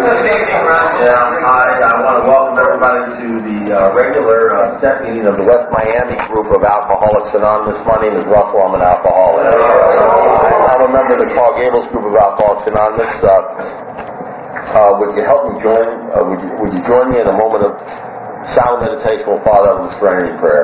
I want to welcome everybody to the regular step meeting of the West Miami group of Alcoholics Anonymous. My name is Russell. I'm an alcoholic. I'm a member of the Carl Gables group of Alcoholics Anonymous. Would you help me join? Would you join me in a moment of silent meditation? We'll follow that with a serenity prayer.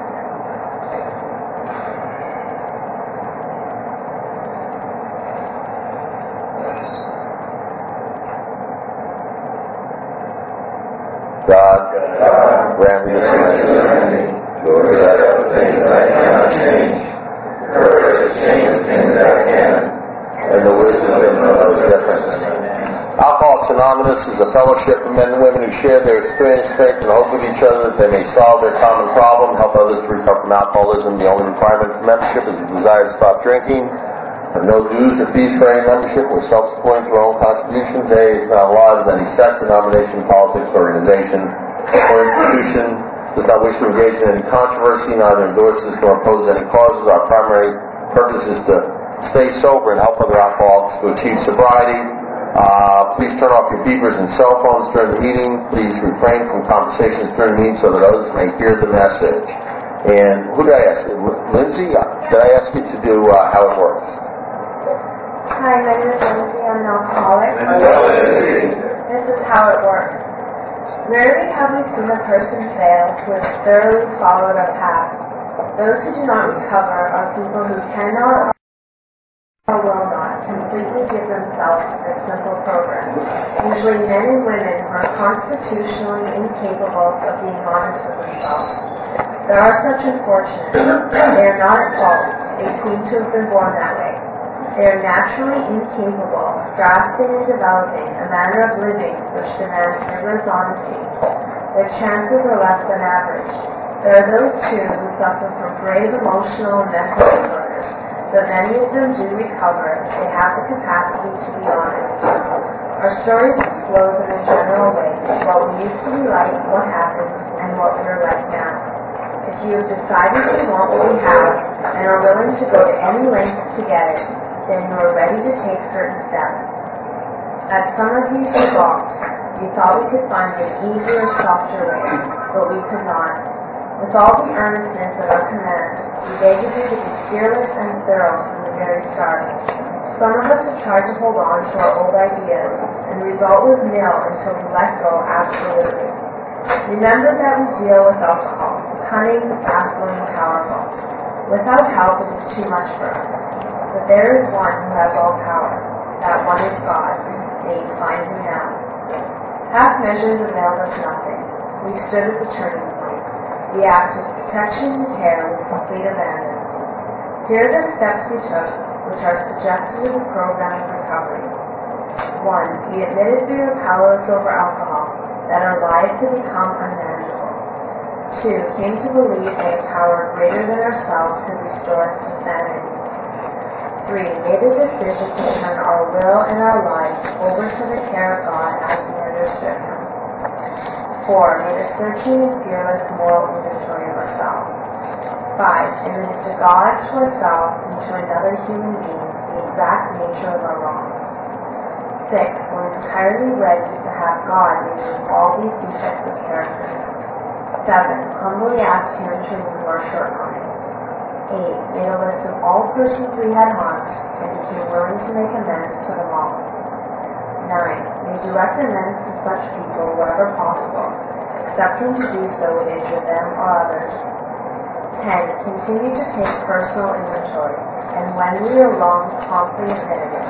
God, grant me the serenity to accept the things I cannot change, courage to change the things I can, and the wisdom to know the difference. Alcoholics Anonymous is a fellowship of men and women who share their experience, strength, and hope with each other that they may solve their common problem, help others to recover from alcoholism. The only requirement for membership is a desire to stop drinking. There are no dues or fees for any membership. We're self-supporting through our own contributions. AA is not allowed in any sect, denomination, politics, organization, or institution. Does not wish to engage in any controversy, neither endorses nor opposes any causes. Our primary purpose is to stay sober and help other alcoholics to achieve sobriety. Please turn off your beepers and cell phones during the meeting. Please refrain from conversations during the meeting so that others may hear the message. And who did I ask? Lindsay, did I ask you to do how it works? Hi, my name is Lindsay. I'm an alcoholic. This is how it works. Rarely have we seen a person fail who has thoroughly followed a path. Those who do not recover are people who cannot or will not completely give themselves to this simple program. Usually men and women who are constitutionally incapable of being honest with themselves. There are such unfortunates. They are not at fault. They seem to have been born that way. They are naturally incapable of grasping and developing a manner of living which demands rigorous honesty. Their chances are less than average. There are those, too, who suffer from grave emotional and mental disorders. Though many of them do recover, they have the capacity to be honest. Our stories disclose in a general way what we used to be like, what happened, and what we are like now. If you have decided you want what we have and are willing to go to any length to get it, then you are ready to take certain steps. As some of you balked, you thought we could find an easier, softer way, but we could not. With all the earnestness at our command, we beg of you to be fearless and thorough from the very start. Some of us have tried to hold on to our old ideas, and the result was nil until we let go absolutely. Remember that we deal with alcohol, cunning, baffling, powerful. Without help, it is too much for us. But there is one who has all power. That one is God. May you find him now. Half measures availed us nothing. We stood at the turning point. We asked his protection and care with complete abandon. Here are the steps we took, which are suggested in the program of recovery. 1. We admitted we were powerless over alcohol, that our lives had become unmanageable. 2. Came to believe that a power greater than ourselves could restore us to sanity. 3. Made a decision to turn our will and our lives over to the care of God as we understood Him. 4. Made a searching and fearless moral inventory of ourselves. 5. Admitted to God, to ourselves, and to another human being the exact nature of our wrongs. 6. Were entirely ready to have God remove all these defects of character. 7. Humbly asked Him to remove our shortcomings. 8. Made a list of all persons we had harmed and became willing to make amends to them all. 9. Made direct amends to such people wherever possible, accepting to do so would injure them or others. 10. Continued to take personal inventory, and when we were wrong, promptly admitted it.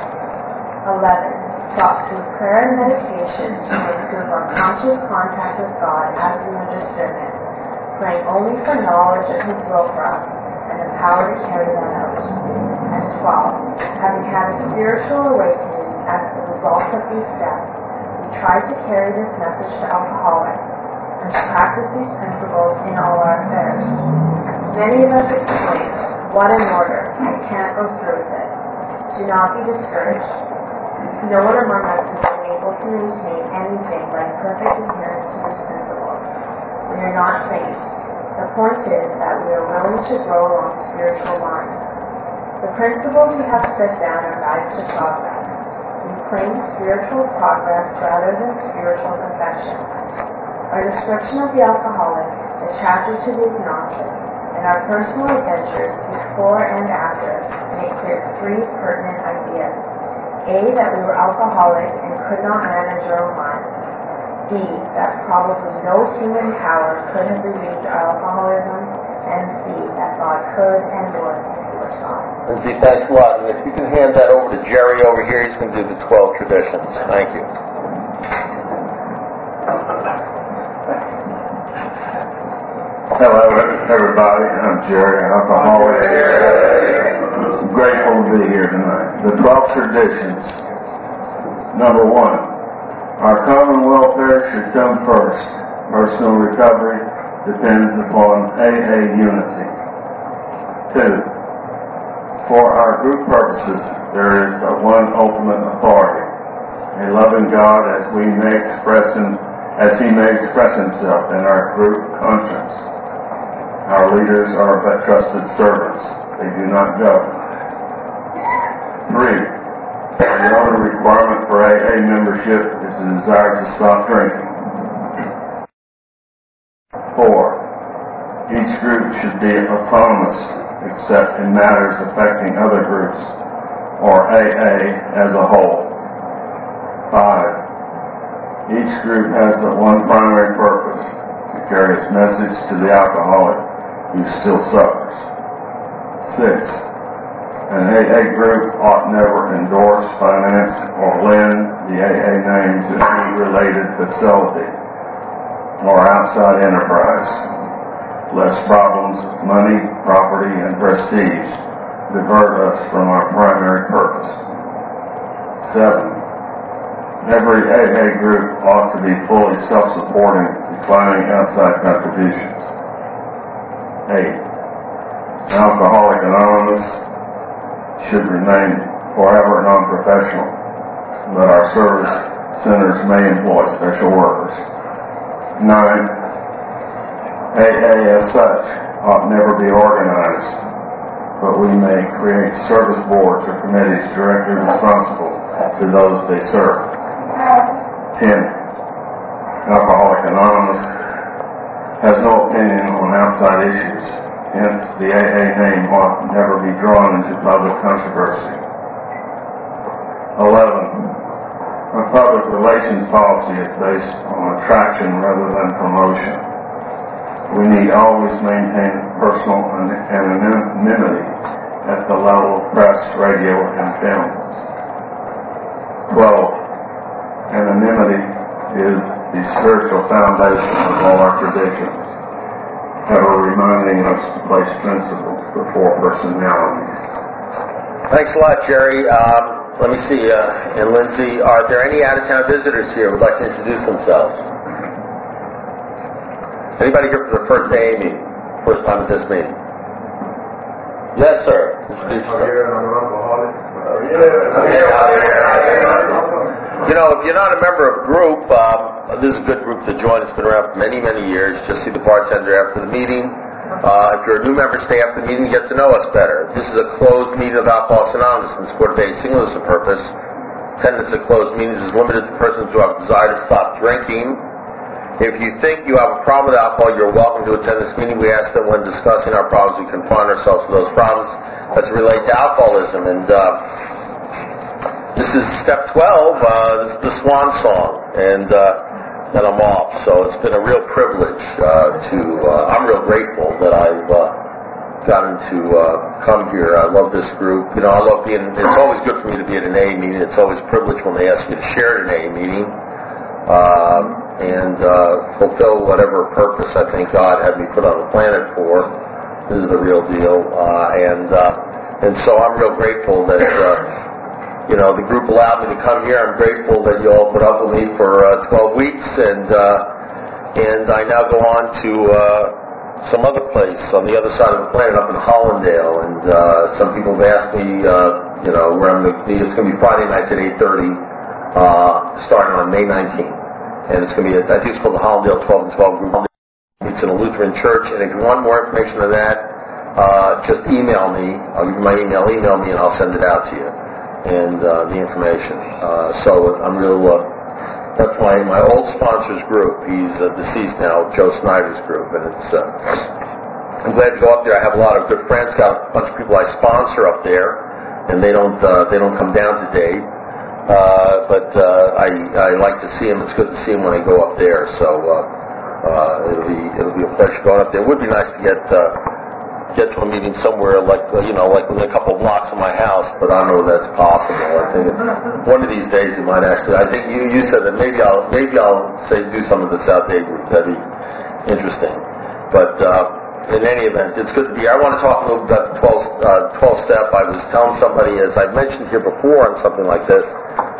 11. Sought through prayer and meditation to improve our conscious contact with God as we understood Him, praying only for knowledge of His will for us, and the power to carry that out. And 12. Having had a spiritual awakening as the result of these steps, we tried to carry this message to alcoholics and to practice these principles in all our affairs. Many of us exclaimed, "What an order! I can't go through with it." Do not be discouraged. No one among us has been able to maintain anything like perfect adherence to these principles. We are not saints. The point is that we are willing to grow along spiritual lines. The principles we have set down are guides to progress. We claims spiritual progress rather than spiritual perfection. Our description of the alcoholic, the chapter to the agnostic, and our personal adventures before and after make clear three pertinent ideas. A, that we were alcoholic and could not manage our own lives. B, that probably no human power could have relieved our alcoholism. And C, that God could and would if he were sought. Lindsay, thanks a lot. And if you can hand that over to Jerry over here, he's going to do the 12 traditions. Thank you. Hello, everybody. I'm Jerry, alcoholic. I'm grateful to be here tonight. The 12 traditions. Number 1, our common welfare should come first. Personal recovery depends upon AA unity. 2, for our group purposes, there is but one ultimate authority, a loving God as he may express himself in our group conscience. Our leaders are but trusted servants. They do not govern. 3, the only requirement for AA membership is the desire to stop drinking. 4, each group should be autonomous except in matters affecting other groups or AA as a whole. 5, each group has but one primary purpose, to carry its message to the alcoholic who still suffers. 6, an AA group ought never endorse, finance, or lend the AA name to any related facility or outside enterprise, lest problems of money, property, and prestige divert us from our primary purpose. 7, every AA group ought to be fully self-supporting, declining outside contributions. 8, Alcoholics Anonymous should remain forever non-professional, but our service centers may employ special workers. 9, AA as such ought never be organized, but we may create service boards or committees directly responsible to those they serve. 10, Alcoholics Anonymous has no opinion on outside issues, hence the AA name ought never be drawn into public controversy. 11, our public relations policy is based on attraction rather than promotion. We need always maintain personal anonymity at the level of press, radio, and film. 12, anonymity is the spiritual foundation of all our traditions, ever reminding us to place principles before personalities. Thanks a lot, Jerry. Let me see, and Lindsay, are there any out-of-town visitors here who would like to introduce themselves? Anybody here for the first day meeting? First time at this meeting? Yes, sir. You know, if you're not a member of a group, this is a good group to join. It's been around for many, many years. Just see the bartender after the meeting. If you're a new member, stay after the meeting and get to know us better. This is a closed meeting of Alcoholics Anonymous in support of a single purpose. Attendance at closed meetings is limited to persons who have a desire to stop drinking. If you think you have a problem with alcohol, you're welcome to attend this meeting. We ask that when discussing our problems, we confine ourselves to those problems that relate to alcoholism. And this is step 12, this is the swan song, and then I'm off. So it's been a real privilege I'm real grateful that I've gotten to come here. I love this group. You know, I love it's always good for me to be at an AA meeting. It's always a privilege when they ask me to share at an AA meeting. And fulfill whatever purpose I think God had me put on the planet for. This is the real deal. And so I'm real grateful that, the group allowed me to come here. I'm grateful that you all put up with me for 12 weeks. And I now go on to some other place on the other side of the planet up in Hollandale. And some people have asked me, where I'm going to be. It's going to be Friday nights at 8:30, starting on May 19th. And it's going to be, I think it's called the Hollandale 12 and 12 group. It's in a Lutheran church. And if you want more information on that, just email me. I'll give you my email. Email me and I'll send it out to you. and the information. So I'm real. That's my old sponsor's group. He's deceased now, Joe Snyder's group, and it's. I'm glad to go up there. I have a lot of good friends. Got a bunch of people I sponsor up there, and they don't come down to Dade. But I like to see them. It's good to see them when I go up there. So it'll be a pleasure going up there. It would be nice to get to a meeting somewhere like within a couple of blocks of my house, but I don't know if that's possible. I think one of these days it might actually. I think you said that maybe I'll say do some of the South Dade group. That'd be interesting. But in any event, it's good to be here. I want to talk a little bit about the 12-step. I was telling somebody, as I've mentioned here before on something like this,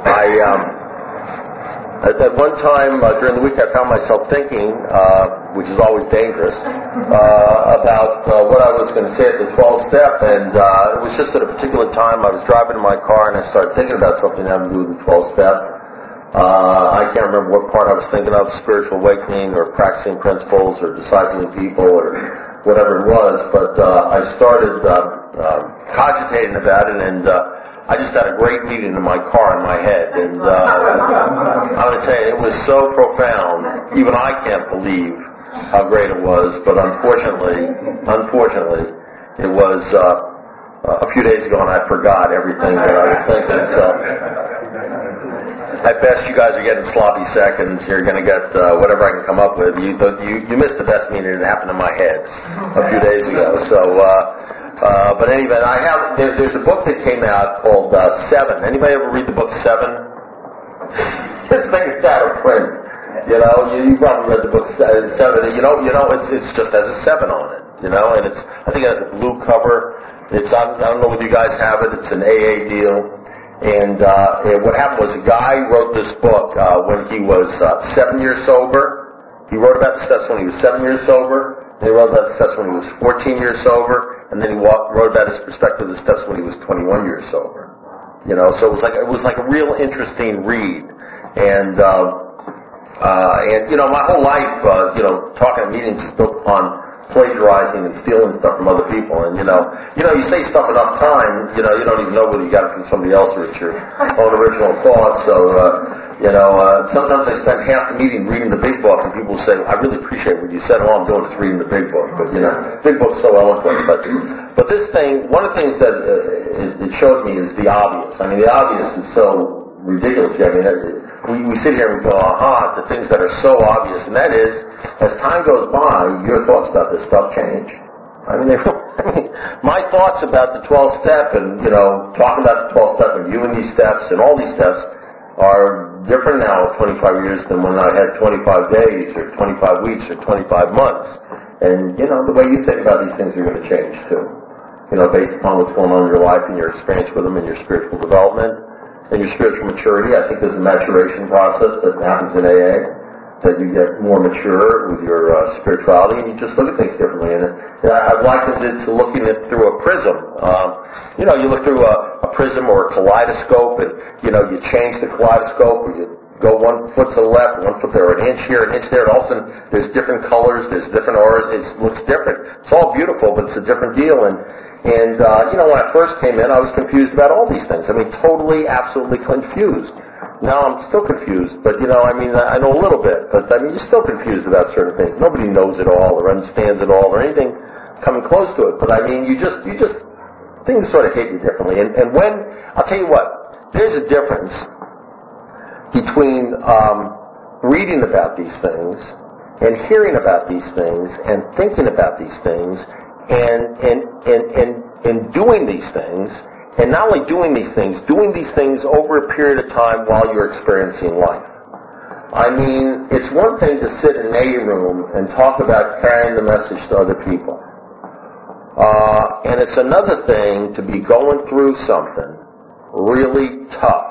at one time during the week I found myself thinking, which is always dangerous, about what I was going to say at the 12-step, and it was just at a particular time I was driving in my car and I started thinking about something having to do with the 12-step. I can't remember what part I was thinking of, spiritual awakening or practicing principles or discipling people or whatever it was, but I started cogitating about it, and I just had a great meeting in my car in my head, and I would say it was so profound, even I can't believe how great it was, but unfortunately, it was a few days ago and I forgot everything that I was thinking, so at best you guys are getting sloppy seconds. You're going to get whatever I can come up with. You missed the best meeting that happened in my head a few days ago, so but anyway, there's a book that came out called Seven. Anybody ever read the book Seven? This thing is out of print. You probably read the book Seven. It's just has a 7 on it. And I think it has a blue cover. I don't know whether you guys have it. It's an AA deal. And what happened was a guy wrote this book when he was 7 years sober. He wrote about the steps when he was 7 years sober. Then he wrote about the steps when he was 14 years sober, and then he wrote about his perspective of the steps when he was 21 years sober. So it was like a real interesting read. And my whole life, talking at meetings is built upon plagiarizing and stealing stuff from other people. And you say stuff enough time, you don't even know whether you got it from somebody else or it's your own original thought. So sometimes I spend half the meeting reading the big book, and people say, I really appreciate what you said. All I'm doing is reading the big book. But big book's so eloquent. But this thing, one of the things that it showed me is the obvious. I mean, the obvious is so ridiculous. I mean, we sit here and we go, aha, to things that are so obvious, and that is, as time goes by, your thoughts about this stuff change. I mean, my thoughts about the 12-step and, talking about the 12-step and viewing these steps and all these steps are different now 25 years than when I had 25 days or 25 weeks or 25 months. And, the way you think about these things are going to change too. Based upon what's going on in your life and your experience with them and your spiritual development. And your spiritual maturity. I think there's a maturation process that happens in AA, that you get more mature with your spirituality, and you just look at things differently. And I've likened it to looking at it through a prism. You look through a prism or a kaleidoscope, and you change the kaleidoscope, or you go 1 foot to the left, 1 foot there, an inch here, an inch there, and all of a sudden there's different colors, there's different auras. It looks different. It's all beautiful, but it's a different deal. And when I first came in, I was confused about all these things. I mean, totally, absolutely confused. Now I'm still confused, but I know a little bit, but you're still confused about certain things. Nobody knows it all or understands it all or anything coming close to it. But you just things sort of hit you differently. And when I'll tell you what, there's a difference between reading about these things and hearing about these things and thinking about these things and doing these things, and not only doing these things over a period of time while you're experiencing life. It's one thing to sit in an AA room and talk about carrying the message to other people. And it's another thing to be going through something really tough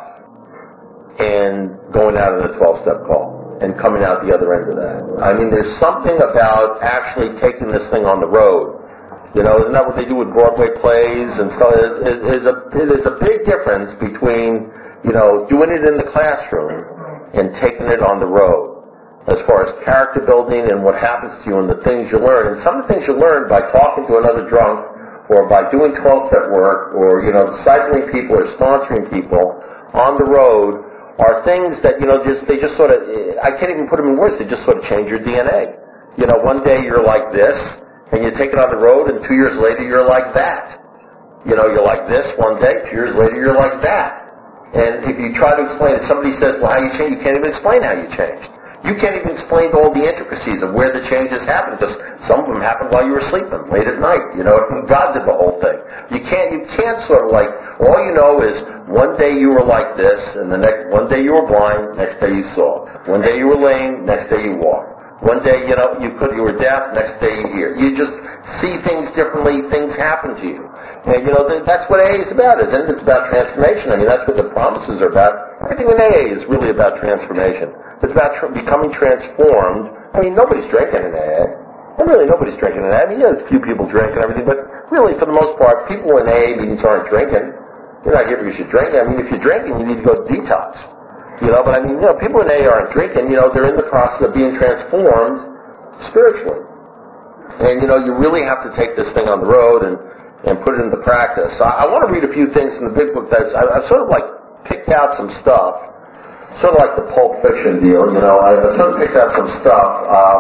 and going out of the 12-step call and coming out the other end of that. There's something about actually taking this thing on the road. Isn't that what they do with Broadway plays and stuff? There's a big difference between, doing it in the classroom and taking it on the road, as far as character building and what happens to you and the things you learn. And some of the things you learn by talking to another drunk or by doing 12-step work, or, discipling people or sponsoring people on the road are things that, they just sort of, I can't even put them in words, they just sort of change your DNA. One day you're like this, and you take it on the road, and 2 years later you're like that. You're like this one day, 2 years later you're like that. And if you try to explain it, somebody says, well, how you changed, you can't even explain how you changed. You can't even explain all the intricacies of where the changes happened, because some of them happened while you were sleeping, late at night. God did the whole thing. You can't sort of like, all you know is one day you were like this, and one day you were blind, next day you saw. One day you were lame, next day you walked. One day, you were deaf, next day you hear. You just see things differently, things happen to you. And, that's what AA is about, isn't it? It's about transformation. I mean, that's what the promises are about. Everything in AA is really about transformation. It's about becoming transformed. I mean, nobody's drinking in AA. And really, nobody's drinking in AA. I mean, a few people drink and everything, but really, for the most part, people in AA meetings aren't drinking. You're not here because you drink. I mean, if you're drinking, you need to go detox. But I mean, people in AA aren't drinking. They're in the process of being transformed spiritually. And, you really have to take this thing on the road and put it into practice. I want to read a few things in the big book that I've sort of like picked out some stuff, sort of like the Pulp Fiction deal, I sort of picked out some stuff,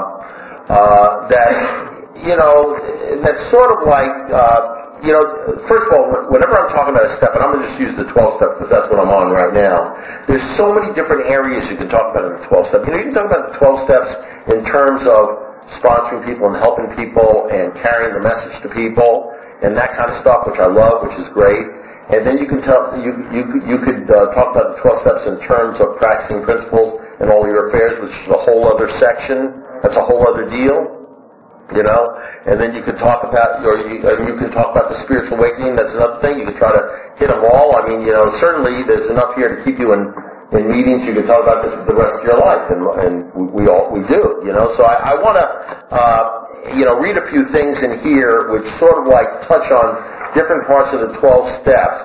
that's sort of like, first of all, whenever I'm talking about a step, and I'm going to just use the 12-step because that's what I'm on right now, there's so many different areas you can talk about in the 12-step. You can talk about the 12 steps in terms of sponsoring people and helping people and carrying the message to people and that kind of stuff, which I love, which is great. And then you could talk about the 12 steps in terms of practicing principles in all your affairs, which is a whole other section. That's a whole other deal. And then you could talk about, you can talk about the spiritual awakening. That's another thing. You could try to hit them all. I mean, certainly there's enough here to keep you in meetings. You could talk about this for the rest of your life, and we do. So I want to, read a few things in here which sort of like touch on different parts of the 12 steps,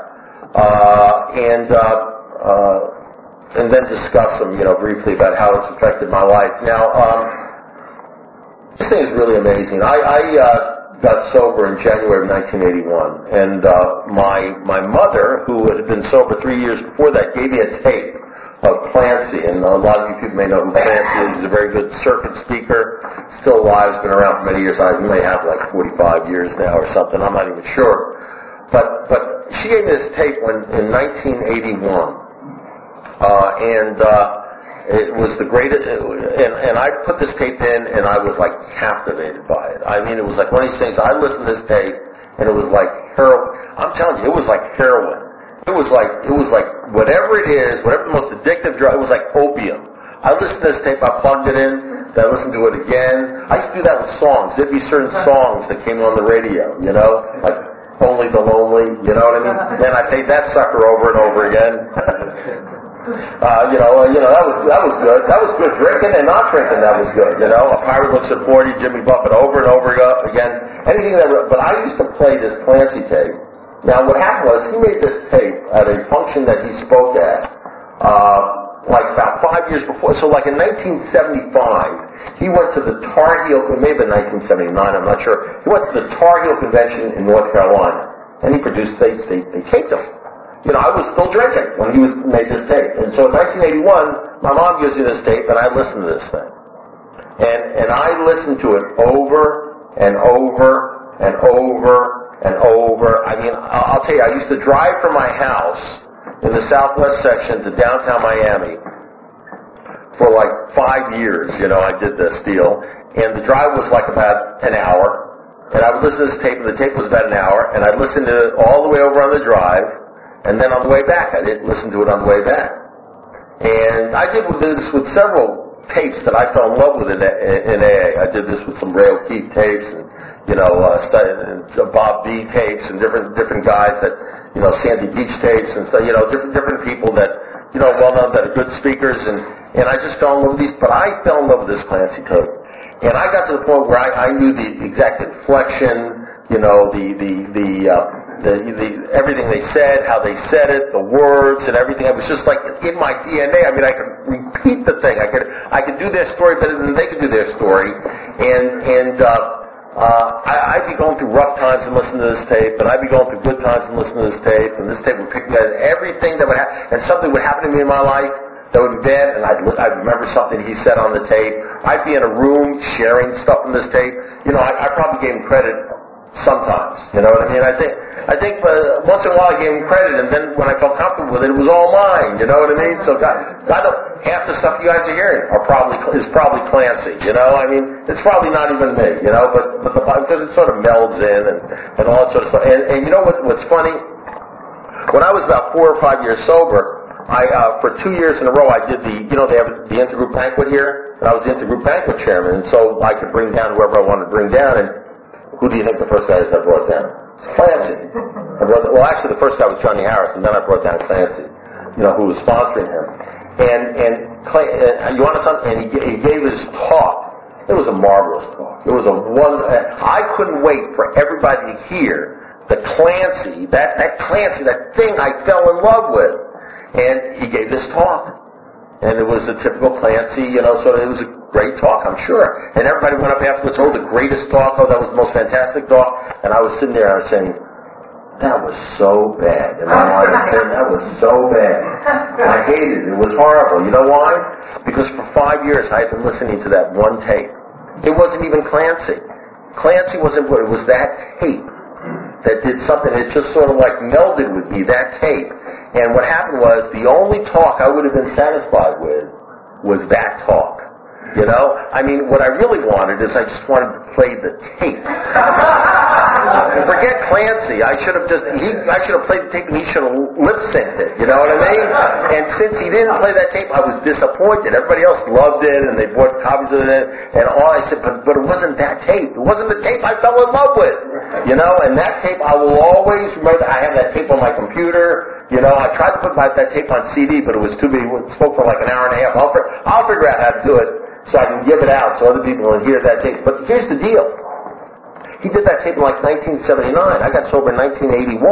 and then discuss them, briefly about how it's affected my life. Now, this thing is really amazing. I got sober in January of 1981, and my mother, who had been sober 3 years before that, gave me a tape of Clancy, and a lot of you people may know who Clancy is. He's a very good circuit speaker, still alive, has been around for many years. He may have like 45 years now or something, I'm not even sure. But she gave me this tape in 1981, it was the greatest, and I put this tape in, and I was like captivated by it. I mean, it was like one of these things. I listened to this tape, and it was like heroin. I'm telling you, it was like heroin. It was like whatever it is, whatever the most addictive drug. It was like opium. I listened to this tape. I plugged it in. Then I listened to it again. I used to do that with songs. There'd be certain songs that came on the radio. Like Only the Lonely. You know what I mean? Then I played that sucker over and over again. That was good. That was good drinking and not drinking. That was good. A Pirate Looks at 40, Jimmy Buffett over and over again. Anything but I used to play this Clancy tape. Now what happened was he made this tape at a function that he spoke at, like about 5 years before. So like in 1975, he went to the Tar Heel, it may have been 1979, I'm not sure. He went to the Tar Heel convention in North Carolina, and he produced they taped him. I was still drinking when he made this tape. And so in 1981, my mom gives me this tape, and I listened to this thing. And I listened to it over and over and over and over. I mean, I'll tell you, I used to drive from my house in the southwest section to downtown Miami for like 5 years. I did this deal. And the drive was like about an hour. And I would listen to this tape, and the tape was about an hour. And I'd listen to it all the way over on the drive. And then on the way back, I didn't listen to it on the way back. And I did this with several tapes that I fell in love with in AA. I did this with some Ray O'Keefe tapes, and Bob B tapes, and different guys that Sandy Beach tapes, and stuff. Different people that well known that are good speakers, and I just fell in love with these. But I fell in love with this Clancy tape, and I got to the point where I knew the exact inflection, everything they said, how they said it, the words and everything. It was just like in my DNA. I mean, I could repeat the thing. I could do their story better than they could do their story. And I'd be going through rough times and listening to this tape, and I'd be going through good times and listening to this tape, and this tape would pick me up, and everything that would happen, and something would happen to me in my life that would be bad, and I'd remember something he said on the tape. I'd be in a room sharing stuff from this tape. I probably gave him credit sometimes. You know what I mean? I think once in a while I gave him credit, and then when I felt comfortable with it, it was all mine. You know what I mean? So half the stuff you guys are hearing is probably Clancy. I mean, it's probably not even me. But because it sort of melds in and all that sort of stuff. And you know what's funny? When I was about 4 or 5 years sober, for 2 years in a row, I did they have the intergroup banquet here, and I was the intergroup banquet chairman, and so I could bring down whoever I wanted to bring down. And who do you think the first guy is I brought down? Clancy. Actually, the first guy was Johnny Harris, and then I brought down Clancy, who was sponsoring him. And you want something? And he gave his talk. It was a marvelous talk. It was I couldn't wait for everybody to hear the Clancy, that Clancy, that thing I fell in love with. And he gave this talk. And it was a typical Clancy, so it was a great talk, I'm sure. And everybody went up afterwards, the greatest talk, that was the most fantastic talk. And I was sitting there, I was saying, that was so bad. And I wanted to say, that was so bad. I hated it. It was horrible. You know why? Because for 5 years I had been listening to that one tape. It wasn't even Clancy. Clancy wasn't good. It was that tape that did something. It just sort of like melded with me, that tape. And what happened was, the only talk I would have been satisfied with was that talk. I mean, what I really wanted is I just wanted to play the tape. Forget Clancy. I should have played the tape and he should have lip-synced it. You know what I mean? And since he didn't play that tape, I was disappointed. Everybody else loved it and they bought copies of it and all. I said, but it wasn't that tape. It wasn't the tape I fell in love with. And that tape I will always remember. I have that tape on my computer. I tried to put that tape on CD, but it was too big. It spoke for like an hour and a half. I'll figure out how to do it so I can give it out so other people will hear that tape. But here's the deal. He did that tape in like 1979. I got sober in 1981.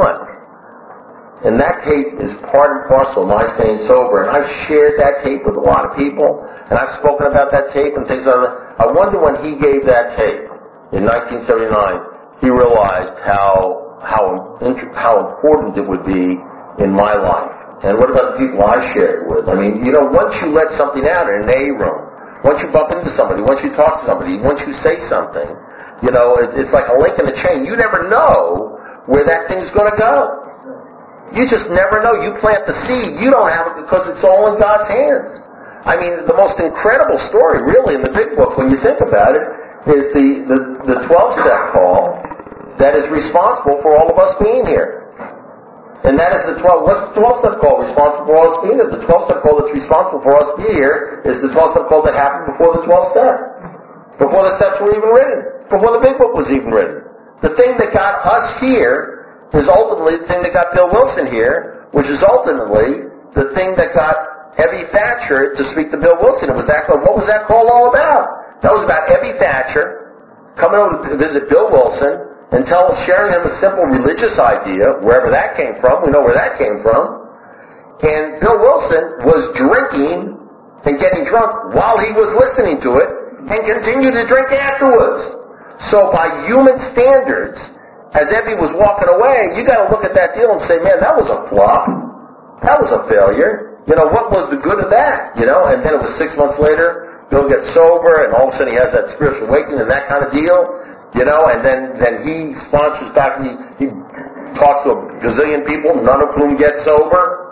And that tape is part and parcel of my staying sober. And I've shared that tape with a lot of people. And I've spoken about that tape and things like that. I wonder when he gave that tape in 1979, he realized how important it would be in my life. And what about the people I shared with? I mean, once you let something out in an A room, once you bump into somebody, once you talk to somebody, once you say something, it's like a link in the chain. You never know where that thing's going to go. You just never know. You plant the seed. You don't have it because it's all in God's hands. I mean, the most incredible story, really, in the big book, when you think about it, is the 12-step call that is responsible for all of us being here. And that is what's the 12-step call responsible for us being here? The 12-step call that's responsible for us being here is the 12-step call that happened before the 12-step. Before the steps were even written. Before the big book was even written. The thing that got us here is ultimately the thing that got Bill Wilson here, which is ultimately the thing that got Evie Thatcher to speak to Bill Wilson. What was that call all about? That was about Evie Thatcher coming over to visit Bill Wilson and sharing him a simple religious idea, wherever that came from. We know where that came from. And Bill Wilson was drinking and getting drunk while he was listening to it and continued to drink afterwards. So by human standards, as Evie was walking away, you got to look at that deal and say, man, that was a flop. That was a failure. What was the good of that? And then it was 6 months later, Bill gets sober, and all of a sudden he has that spiritual awakening and that kind of deal. And then he sponsors he talks to a gazillion people, none of whom get sober.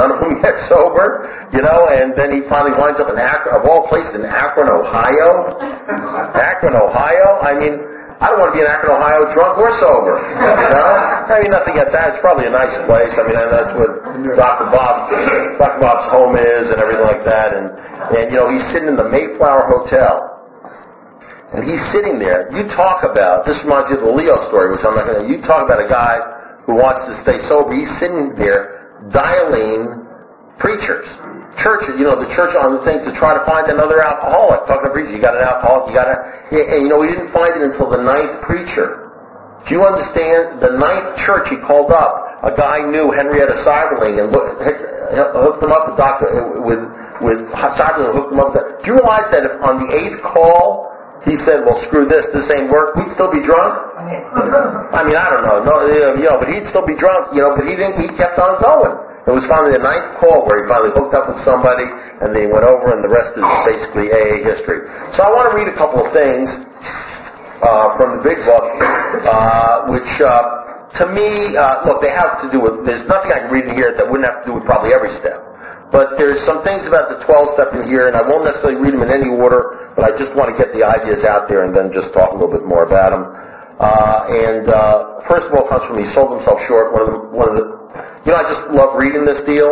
And then he finally winds up in Akron, of all places, in Akron, Ohio. I mean, I don't want to be in Akron, Ohio, drunk or sober. I mean, nothing against that. It's probably a nice place. I mean, that's what Dr. Bob's home is and everything like that. And he's sitting in the Mayflower Hotel. And he's sitting there. You talk about, this reminds you of the Leo story, which I'm not going to, you talk about a guy who wants to stay sober. He's sitting there dialing preachers. Churches, the church on the thing to try to find another alcoholic. Talking to preachers, you got an alcoholic, and we didn't find it until the 9th preacher. Do you understand? The 9th church he called up, a guy knew Henrietta Seiberling and hooked him up with Seiberling, hooked him up with, do you realize that if on the 8th call, he said, well, screw this ain't work, we'd still be drunk? I mean, I don't know. No, but he'd still be drunk, but he kept on going. It was finally the 9th call where he finally hooked up with somebody, and they went over, and the rest is basically AA history. So I want to read a couple of things from the big book, which to me, look, they have to do with, there's nothing I can read in here that wouldn't have to do with probably every step. But there's some things about the 12-step in here, and I won't necessarily read them in any order, but I just want to get the ideas out there and then just talk a little bit more about them. First of all, comes from he sold himself short. One of the I just love reading this deal.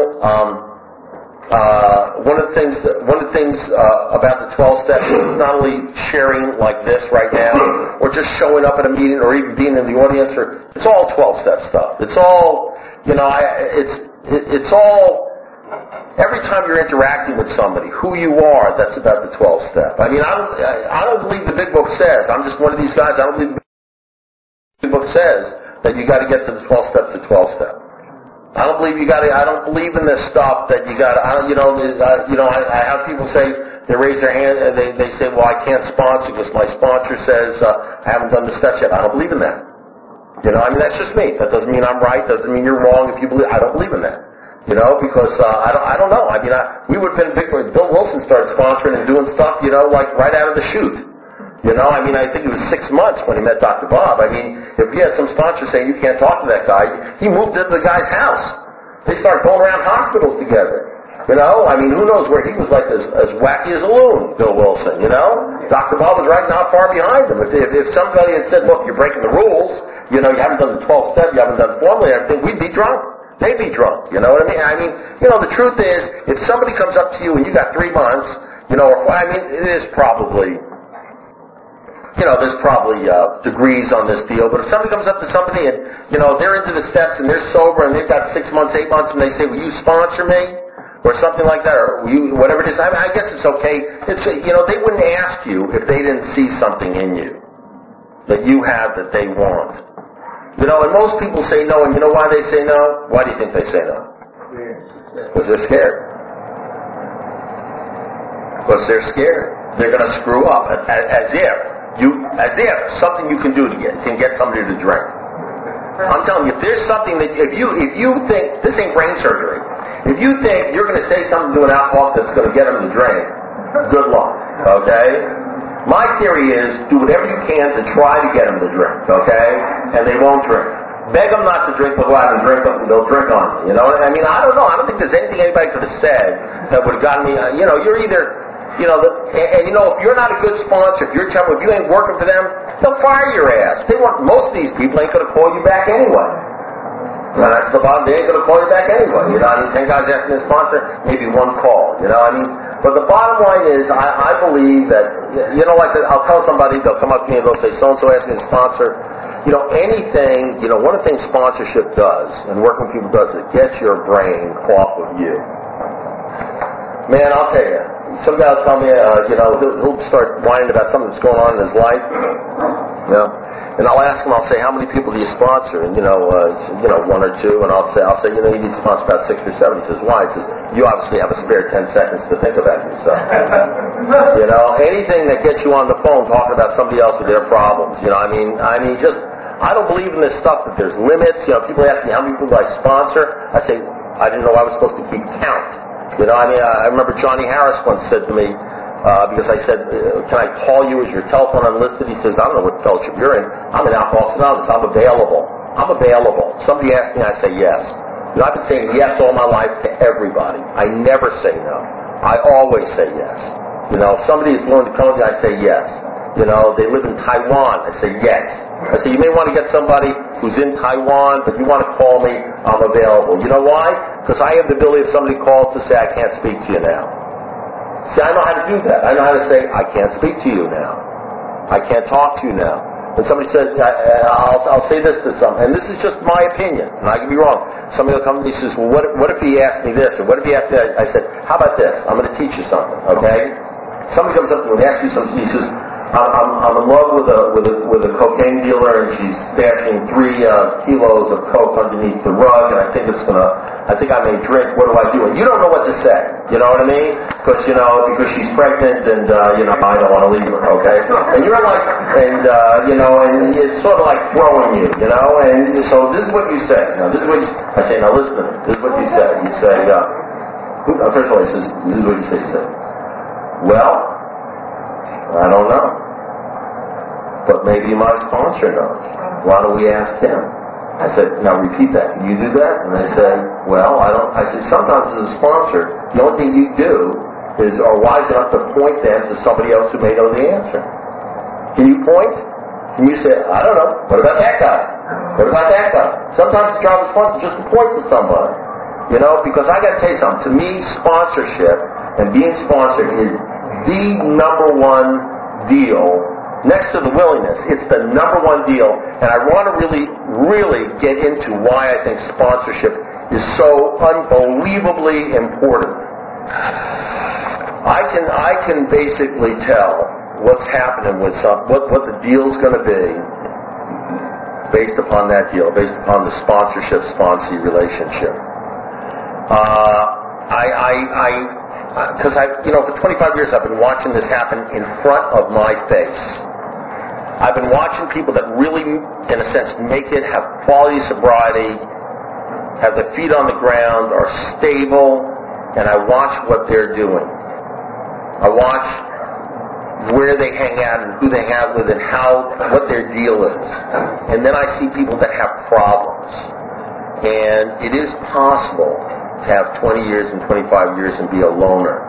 One of the things about the 12 steps is not only sharing like this right now, or just showing up at a meeting, or even being in the audience, or it's all 12-step stuff. It's all, it's all. Every time you're interacting with somebody, who you are, that's about the 12-step. I mean, I don't believe the big book says. I'm just one of these guys. I don't believe the big book says that you got to get to the 12-step to 12-step. I don't believe I don't believe in this stuff that you got. I have people say, they raise their hand and they say, well, I can't sponsor because my sponsor says I haven't done the steps yet. I don't believe in that. That's just me. That doesn't mean I'm right. Doesn't mean you're wrong if you believe. I don't believe in that. Because I don't know. We would have been big when Bill Wilson started sponsoring and doing stuff, like right out of the chute. I think it was 6 months when he met Dr. Bob. If he had some sponsor saying you can't talk to that guy, he moved into the guy's house. They started going around hospitals together. Who knows where he was like as wacky as a loon, Bill Wilson, Dr. Bob was right not far behind him. If somebody had said, look, you're breaking the rules, you haven't done the 12 step, you haven't done formally everything, we'd be drunk. They'd be drunk, you know what I mean? The truth is, if somebody comes up to you and you got 3 months, it is probably, there's probably degrees on this deal, but if somebody comes up to somebody and, they're into the steps and they're sober and they've got 6 months, 8 months, and they say, will you sponsor me? Or something like that, or whatever it is, I guess it's okay. It's, they wouldn't ask you if they didn't see something in you that you have that they want. And most people say no, and you know why they say no? Why do you think they say no? Because they're scared. Because they're scared. They're going to screw up, as if something you can do can get somebody to drink. I'm telling you, if there's something that, if you think, this ain't brain surgery, if you think you're going to say something to an alcoholic that's going to get him to drink, good luck, okay? My theory is, do whatever you can to try to get them to drink, okay? And they won't drink. Beg them not to drink, but go out and drink them, and they'll drink on you, I don't know. I don't think there's anything anybody could have said that would have gotten me, you're either, if you're not a good sponsor, if you ain't working for them, they'll fire your ass. Most of these people ain't going to call you back anyway. That's the bottom. They ain't going to call you back anyway. 10 guys asking to sponsor, maybe 1 call. But the bottom line is, I believe that, like I'll tell somebody, they'll come up to me and they'll say, so-and-so asked me to sponsor. Anything, one of the things sponsorship does, and working with people does, it gets your brain off of you. Man, I'll tell you, some guy will tell me, he'll start whining about something that's going on in his life. And I'll ask him, I'll say, how many people do you sponsor? And, 1 or 2, and I'll say, you need to sponsor about 6 or 7. He says, why? He says, you obviously have a spare 10 seconds to think about yourself. Anything that gets you on the phone talking about somebody else with their problems, I don't believe in this stuff that there's limits. People ask me how many people I sponsor. I say, I didn't know I was supposed to keep count. I remember Johnny Harris once said to me, because I said, can I call you? Is your telephone unlisted? He says, I don't know what fellowship you're in. I'm in Alcoholics Anonymous. I'm available. Somebody asks me, I say yes. I've been saying yes all my life to everybody. I never say no. I always say yes. If somebody is willing to come to me, I say yes. They live in Taiwan. I say yes. I say, you may want to get somebody who's in Taiwan, but you want to call me, I'm available. You know why? Because I have the ability if somebody calls to say, I can't speak to you now. See, I know how to do that. I know how to say, I can't speak to you now. I can't talk to you now. And somebody says, I'll say this to some, and this is just my opinion, and I can be wrong. Somebody will come to me and says, well, what if he asked me this, or what if he asked me that? I said, how about this? I'm going to teach you something, okay? Somebody comes up to me and asks you something, he says, I'm in love with a cocaine dealer, and she's stashing 3 kilos of coke underneath the rug, and I think I may drink. What do I do? And you don't know what to say. You know what I mean? Because she's pregnant, and I don't want to leave her. Okay? And you're like, and it's sort of like throwing you. And so this is what you say. Now this is what I say. Now listen to me. This is what you say. You say, first of all, he says, this is what you say. You say, well, I don't know, but maybe my sponsor knows. Why don't we ask him? I said, now repeat that. Can you do that? And they say, well, I don't. I said, sometimes as a sponsor, the only thing you do are wise enough to point them to somebody else who may know the answer. Can you point? Can you say, I don't know. What about that guy? What about that guy? Sometimes the job of sponsor is just to point to somebody. Because I got to tell you something. To me, sponsorship and being sponsored is the number one deal, next to the willingness. It's the number one deal, and I want to really, really get into why I think sponsorship is so unbelievably important. I can basically tell what's happening with what the deal's going to be based upon that deal, based upon the sponsorship-sponsee relationship. Because for 25 years I've been watching this happen in front of my face. I've been watching people that really, in a sense, make it, have quality sobriety, have their feet on the ground, are stable, and I watch what they're doing. I watch where they hang out and who they hang out with and what their deal is. And then I see people that have problems. And it is possible to have 20 years and 25 years and be a loner.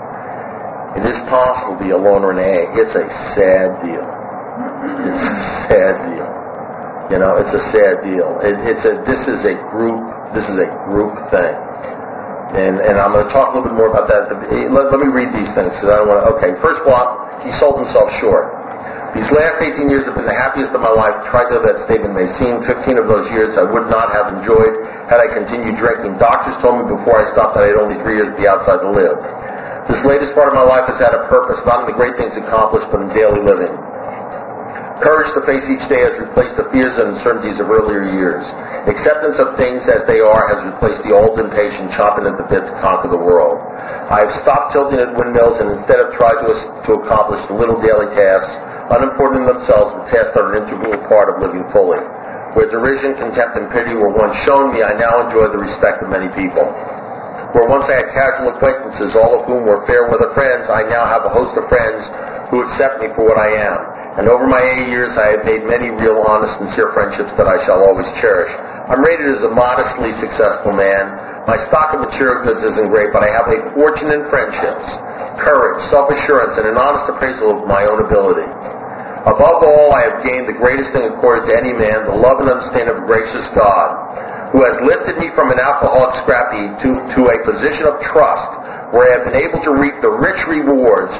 It is possible to be a loner in AA. It's a sad deal. It's a sad deal. It's a sad deal. This is a group thing. And I'm going to talk a little bit more about that. Let me read these things because I don't want to. Okay, first of all, he sold himself short. These last 18 years have been the happiest of my life. Try to that statement may seem. 15 of those years I would not have enjoyed had I continued drinking. Doctors told me before I stopped that I had only 3 years at the outside to live. This latest part of my life has had a purpose, not in the great things accomplished, but in daily living. Courage to face each day has replaced the fears and uncertainties of earlier years. Acceptance of things as they are has replaced the old impatient chomping at the bit to conquer the world. I have stopped tilting at windmills and instead have tried to accomplish the little daily tasks, unimportant in themselves, but tasks that are an integral part of living fully. Where derision, contempt, and pity were once shown me, I now enjoy the respect of many people. Where once I had casual acquaintances, all of whom were fair weather friends, I now have a host of friends who accept me for what I am. And over my 8 years, I have made many real, honest, sincere friendships that I shall always cherish. I'm rated as a modestly successful man. My stock of material goods isn't great, but I have a fortune in friendships, courage, self-assurance, and an honest appraisal of my own ability. Above all, I have gained the greatest thing accorded to any man, the love and understanding of a gracious God, who has lifted me from an alcoholic scrap heap to a position of trust, where I have been able to reap the rich rewards.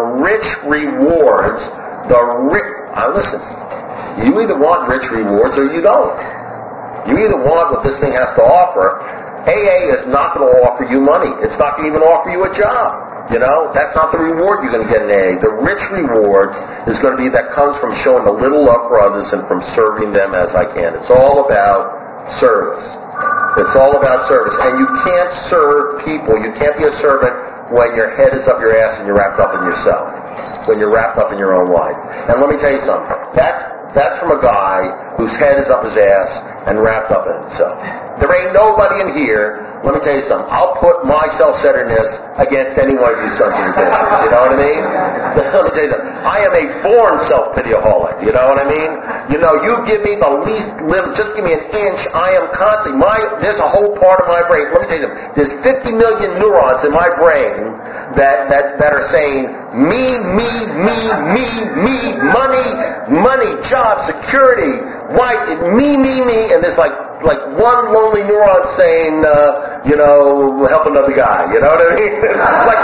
Listen, you either want rich rewards or you don't. You either want what this thing has to offer. AA is not going to offer you money. It's not going to even offer you a job. That's not the reward you're going to get in AA. The rich reward is going to be that comes from showing a little love for others and from serving them as I can. It's all about service. It's all about service. And you can't serve people. You can't be a servant when your head is up your ass and you're wrapped up in yourself. When you're wrapped up in your own life. And let me tell you something. That's from a guy whose head is up his ass and wrapped up in himself. There ain't nobody in here. Let me tell you something. I'll put my self-centeredness against any one of you sons of bitches. You know what I mean? Let me tell you something. I am a born self-pity-aholic. You know what I mean? You give me the least little, just give me an inch, I am constantly, there's a whole part of my brain. Let me tell you something. There's 50 million neurons in my brain that are saying, me, money, job, security, wife, me, and there's like one lonely neuron saying, help another guy. You know what I mean?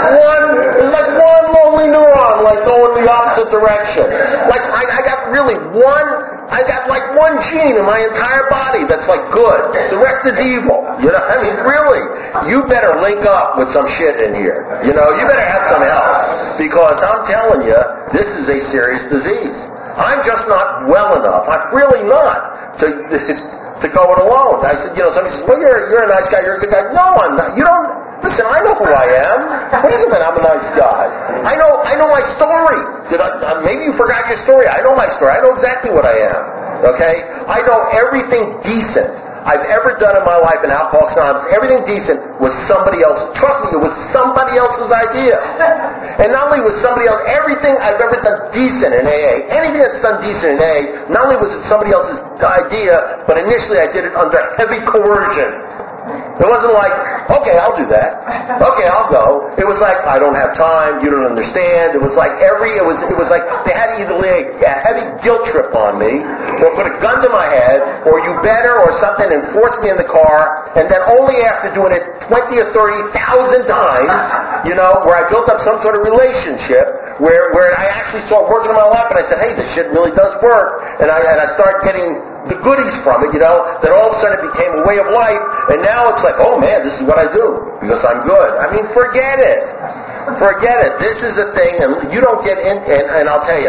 like one lonely neuron, going the opposite direction. I got really like one gene in my entire body that's like good. The rest is evil. You know, I mean, really, you better link up with some shit in here. You know, you better have some help. Because I'm telling you, this is a serious disease. I'm just not well enough. I'm really not to go it alone. I said, somebody says, well, you're a nice guy, you're a good guy. No, I'm not. You don't, listen, I know who I am. What does it mean I'm a nice guy? I know my story. Maybe you forgot your story. I know my story. I know exactly what I am. Okay? I know everything decent I've ever done in my life in Alcoholics Anonymous. Everything decent was somebody else. Trust me, it was somebody else's idea. And not only was somebody else, everything I've ever done decent in AA, anything that's done decent in AA, not only was it somebody else's idea, but initially I did it under heavy coercion. It wasn't like, okay, I'll do that. Okay, I'll go. It was like, I don't have time, you don't understand. It was like it was like they had either lay a heavy guilt trip on me, or put a gun to my head, or you better, or something, and force me in the car, and then only after doing it 20 or 30,000 times, where I built up some sort of relationship, where I actually started working in my life, and I said, hey, this shit really does work, and I started getting the goodies from it, that all of a sudden it became a way of life, and now it's like, oh man, this is what I do, because I'm good. I mean, forget it. Forget it. This is a thing, and you don't get in, and I'll tell you,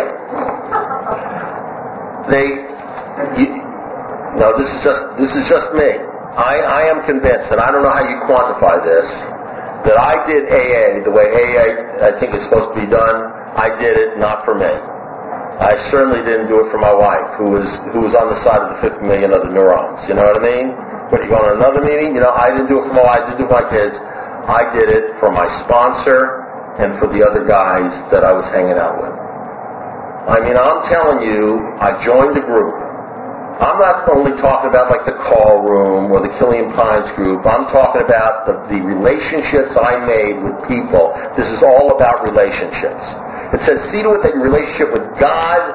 this is just me. I am convinced, and I don't know how you quantify this, that I did AA the way AA I think is supposed to be done. I did it not for me. I certainly didn't do it for my wife, who was on the side of the 50 million other neurons. You know what I mean? When you go to another meeting, I didn't do it for my wife, I didn't do it for my kids. I did it for my sponsor and for the other guys that I was hanging out with. I mean, I'm telling you, I joined the group. I'm not only talking about like the call room or the Killian Pines group. I'm talking about the relationships I made with people. This is all about relationships. It says, see to it that your relationship with God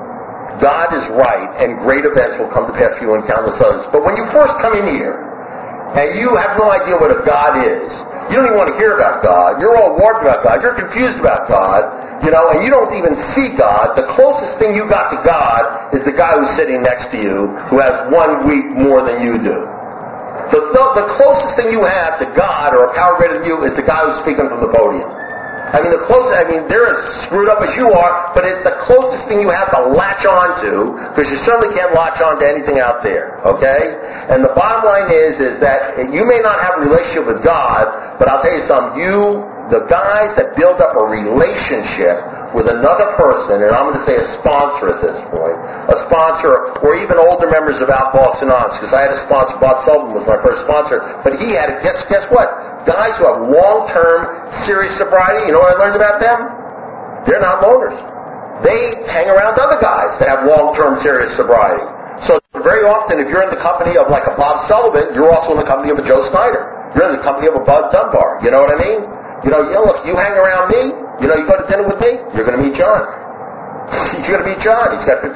is right, and great events will come to pass for you and countless others. But when you first come in here, and you have no idea what a God is, you don't even want to hear about God, you're all warped about God, you're confused about God, and you don't even see God, the closest thing you got to God is the guy who's sitting next to you, who has 1 week more than you do. The closest thing you have to God, or a power greater than you, is the guy who's speaking from the podium. They're as screwed up as you are, but it's the closest thing you have to latch on to, because you certainly can't latch on to anything out there, okay? And the bottom line is that you may not have a relationship with God, but I'll tell you something, the guys that build up a relationship with another person, and I'm going to say a sponsor at this point, a sponsor, or even older members of Alcoholics Anonymous, because I had a sponsor, Bob Sullivan was my first sponsor, but he had, guess what? Guys who have long-term serious sobriety, you know what I learned about them? They're not loners. They hang around other guys that have long-term serious sobriety. So very often, if you're in the company of like a Bob Sullivan, you're also in the company of a Joe Snyder. You're in the company of a Bud Dunbar. You know what I mean? Look, you hang around me, you go to dinner with me, you're going to meet John. You're going to meet John. He's got 50.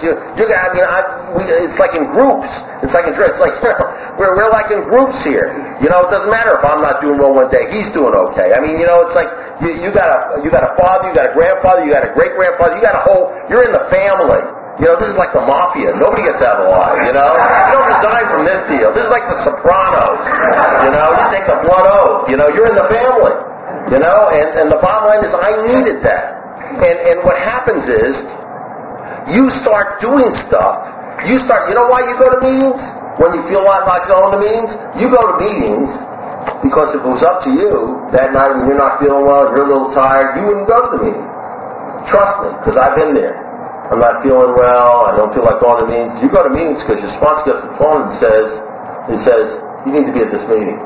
It's like in groups. It's like we're like in groups here. It doesn't matter if I'm not doing well one day. He's doing okay. It's like you got a father, you got a grandfather, you got a great grandfather, you're in the family. This is like the mafia. Nobody gets out alive. You don't resign from this deal. This is like the Sopranos. You take the blood oath. You're in the family. And the bottom line is I needed that. And what happens is, you start doing stuff. You know why you go to meetings? When you feel like going to meetings? You go to meetings because if it was up to you, that night when you're not feeling well, you're a little tired, you wouldn't go to the meeting. Trust me, because I've been there. I'm not feeling well, I don't feel like going to meetings. You go to meetings because your sponsor gets the phone and says, you need to be at this meeting.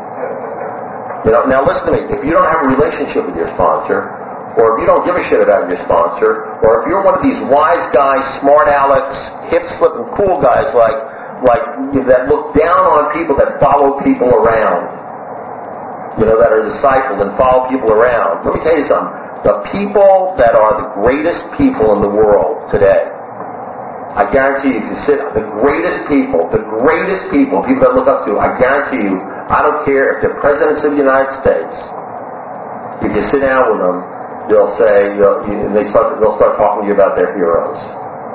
Now listen to me, if you don't have a relationship with your sponsor, or if you don't give a shit about your sponsor, or if you're one of these wise guys, smart Alex, hip-slipping cool guys like that look down on people that follow people around, that are discipled and follow people around. Let me tell you something. The people that are the greatest people in the world today, I guarantee you, if you sit, the greatest people that look up to, I guarantee you, I don't care if they're presidents of the United States, if you sit down with them, they'll say, they'll start talking to you about their heroes.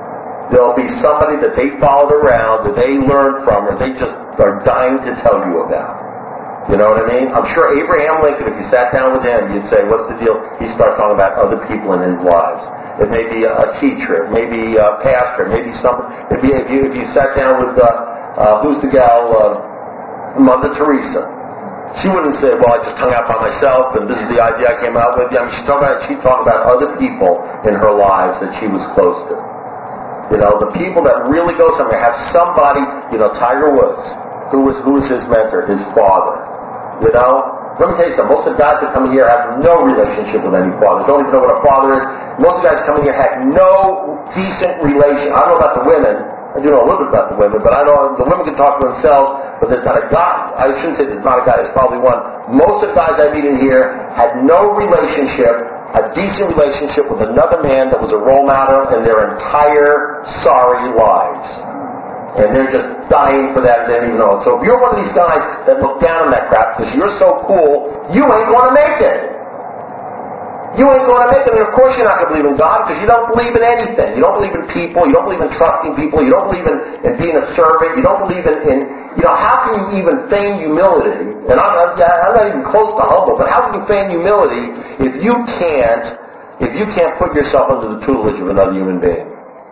There'll be somebody that they followed around, that they learned from, or they just are dying to tell you about. You know what I mean? I'm sure Abraham Lincoln, if you sat down with him, you'd say, what's the deal? He'd start talking about other people in his lives. It may be a teacher, it may be a pastor, maybe if you sat down with, who's the gal, Mother Teresa. She wouldn't say, well, I just hung out by myself and this is the idea I came out with. I mean, she'd talk about other people in her lives that she was close to. You know, the people that really go somewhere, have somebody, you know, Tiger Woods, who was his mentor, his father. You know, let me tell you something. Most of the guys that come in here have no relationship with any father. Don't even know what a father is. Most of the guys coming here have no decent relation. I don't know about the women. I do know a little bit about the women, but I know the women can talk for themselves, but there's not a guy. I shouldn't say there's not a guy. There's probably one. Most of the guys I meet in here had no relationship, a decent relationship with another man that was a role model in their entire sorry lives. And they're just dying for that and they don't even know it. So if you're one of these guys that look down on that crap because you're so cool, you ain't going to make it. You ain't going to make it. And of course you're not going to believe in God because you don't believe in anything. You don't believe in people. You don't believe in trusting people. You don't believe in being a servant. You don't believe in you know, how can you even feign humility? And I'm not even close to humble, but how can you feign humility if you can't put yourself under the tutelage of another human being?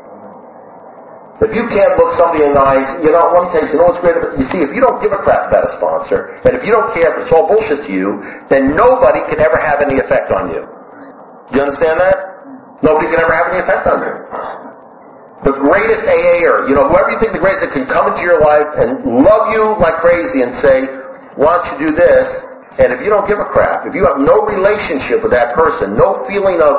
If you can't look somebody in the eyes, you know, let me tell you, what's great about, you see, if you don't give a crap about a sponsor, and if you don't care if it's all bullshit to you, then nobody can ever have any effect on you. Do you understand that? Nobody can ever have any effect on you. The greatest AA, or, you know, whoever you think the greatest that can come into your life and love you like crazy and say, why don't you do this? And if you don't give a crap, if you have no relationship with that person, no feeling of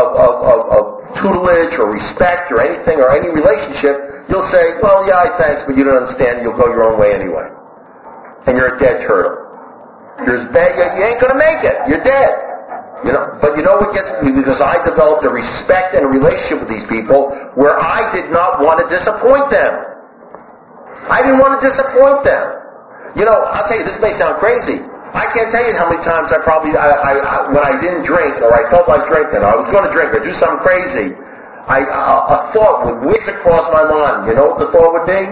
tutelage or respect or anything or any relationship, you'll say, well, yeah, thanks, but you don't understand. You'll go your own way anyway. And you're a dead turtle. You're as bad, you ain't going to make it. You're dead. You know, but you know what gets me? Because I developed a respect and a relationship with these people where I did not want to disappoint them. I didn't want to disappoint them. You know, I'll tell you, this may sound crazy. I can't tell you how many times I when I didn't drink or I felt like drinking or I was going to drink or do something crazy, a thought would whiz across my mind. You know what the thought would be?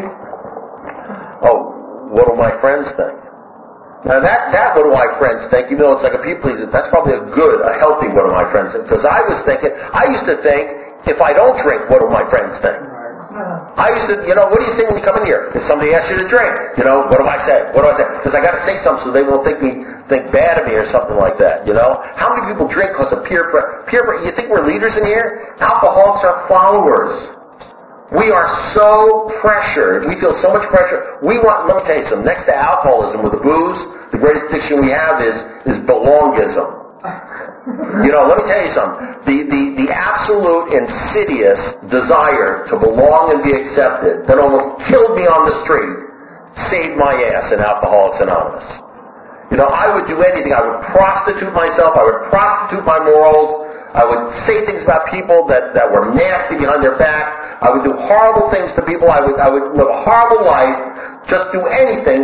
Oh, what do my friends think? Now that what do my friends think, even though it's like a people pleaser, that's probably a healthy what do my friends think? Because I used to think, if I don't drink, what do my friends think? I used to, you know, what do you say when you come in here? If somebody asks you to drink, you know, what do I say? What do I say? Because I got to say something so they won't think bad of me or something like that, you know? How many people drink because of peer pressure? You think we're leaders in here? Alcoholics are followers. We are so pressured. We feel so much pressure. Let me tell you something. Next to alcoholism with the booze, the greatest addiction we have is belongism. You know, let me tell you something. The absolute insidious desire to belong and be accepted that almost killed me on the street saved my ass in Alcoholics Anonymous. You know, I would do anything. I would prostitute myself. I would prostitute my morals. I would say things about people that were nasty behind their back. I would do horrible things to people. I would live a horrible life. Just do anything,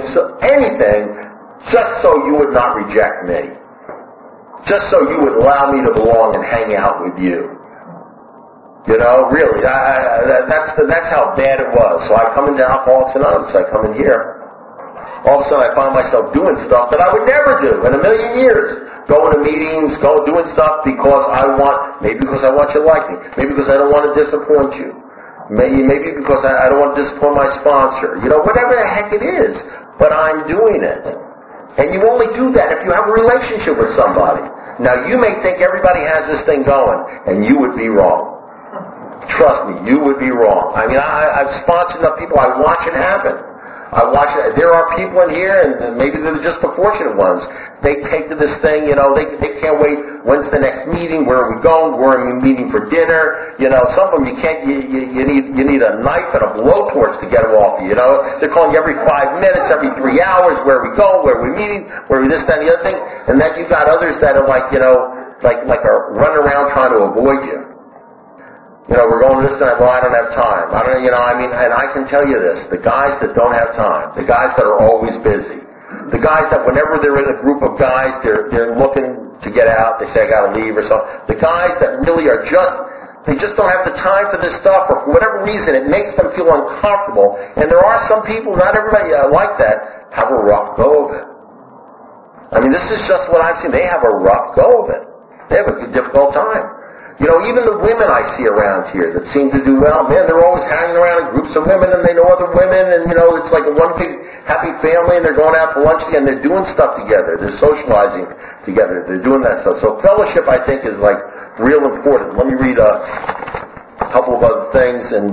just so you would not reject me. Just so you would allow me to belong and hang out with you. You know, really, that's how bad it was. So I come into Alcoholics Anonymous, I come in here. All of a sudden I find myself doing stuff that I would never do in a million years. Going to meetings, doing stuff maybe because I want you to like me. Maybe because I don't want to disappoint you. Maybe because I don't want to disappoint my sponsor. You know, whatever the heck it is. But I'm doing it. And you only do that if you have a relationship with somebody. Now, you may think everybody has this thing going, and you would be wrong. Trust me, you would be wrong. I mean, I've sponsored enough people. I watch it happen. There are people in here, and maybe they're just the fortunate ones. They take to this thing, you know, they can't wait. When's the next meeting? Where are we going? Where are we meeting for dinner? You know, some of them you need a knife and a blowtorch to get them off you, you know. They're calling you every 5 minutes, every 3 hours, where are we going, where are we meeting, where are we this, that, and the other thing. And then you've got others that are like, you know, like are running around trying to avoid you. You know, we're going to this time, well, I don't have time. And I can tell you this, the guys that don't have time, the guys that are always busy, the guys that whenever they're in a group of guys, they're looking to get out, they say, I gotta leave or something. The guys that really are just, They just don't have the time for this stuff, or for whatever reason, it makes them feel uncomfortable. And there are some people, not everybody like that, have a rough go of it. I mean, this is just what I've seen. They have a rough go of it. They have a difficult time. Even the women I see around here that seem to do well, man, they're always hanging around in groups of women, and they know other women, and, it's like one big happy family, and they're going out for lunch together, and they're doing stuff together. They're socializing together. They're doing that stuff. So fellowship, I think, is like real important. Let me read a couple of other things, and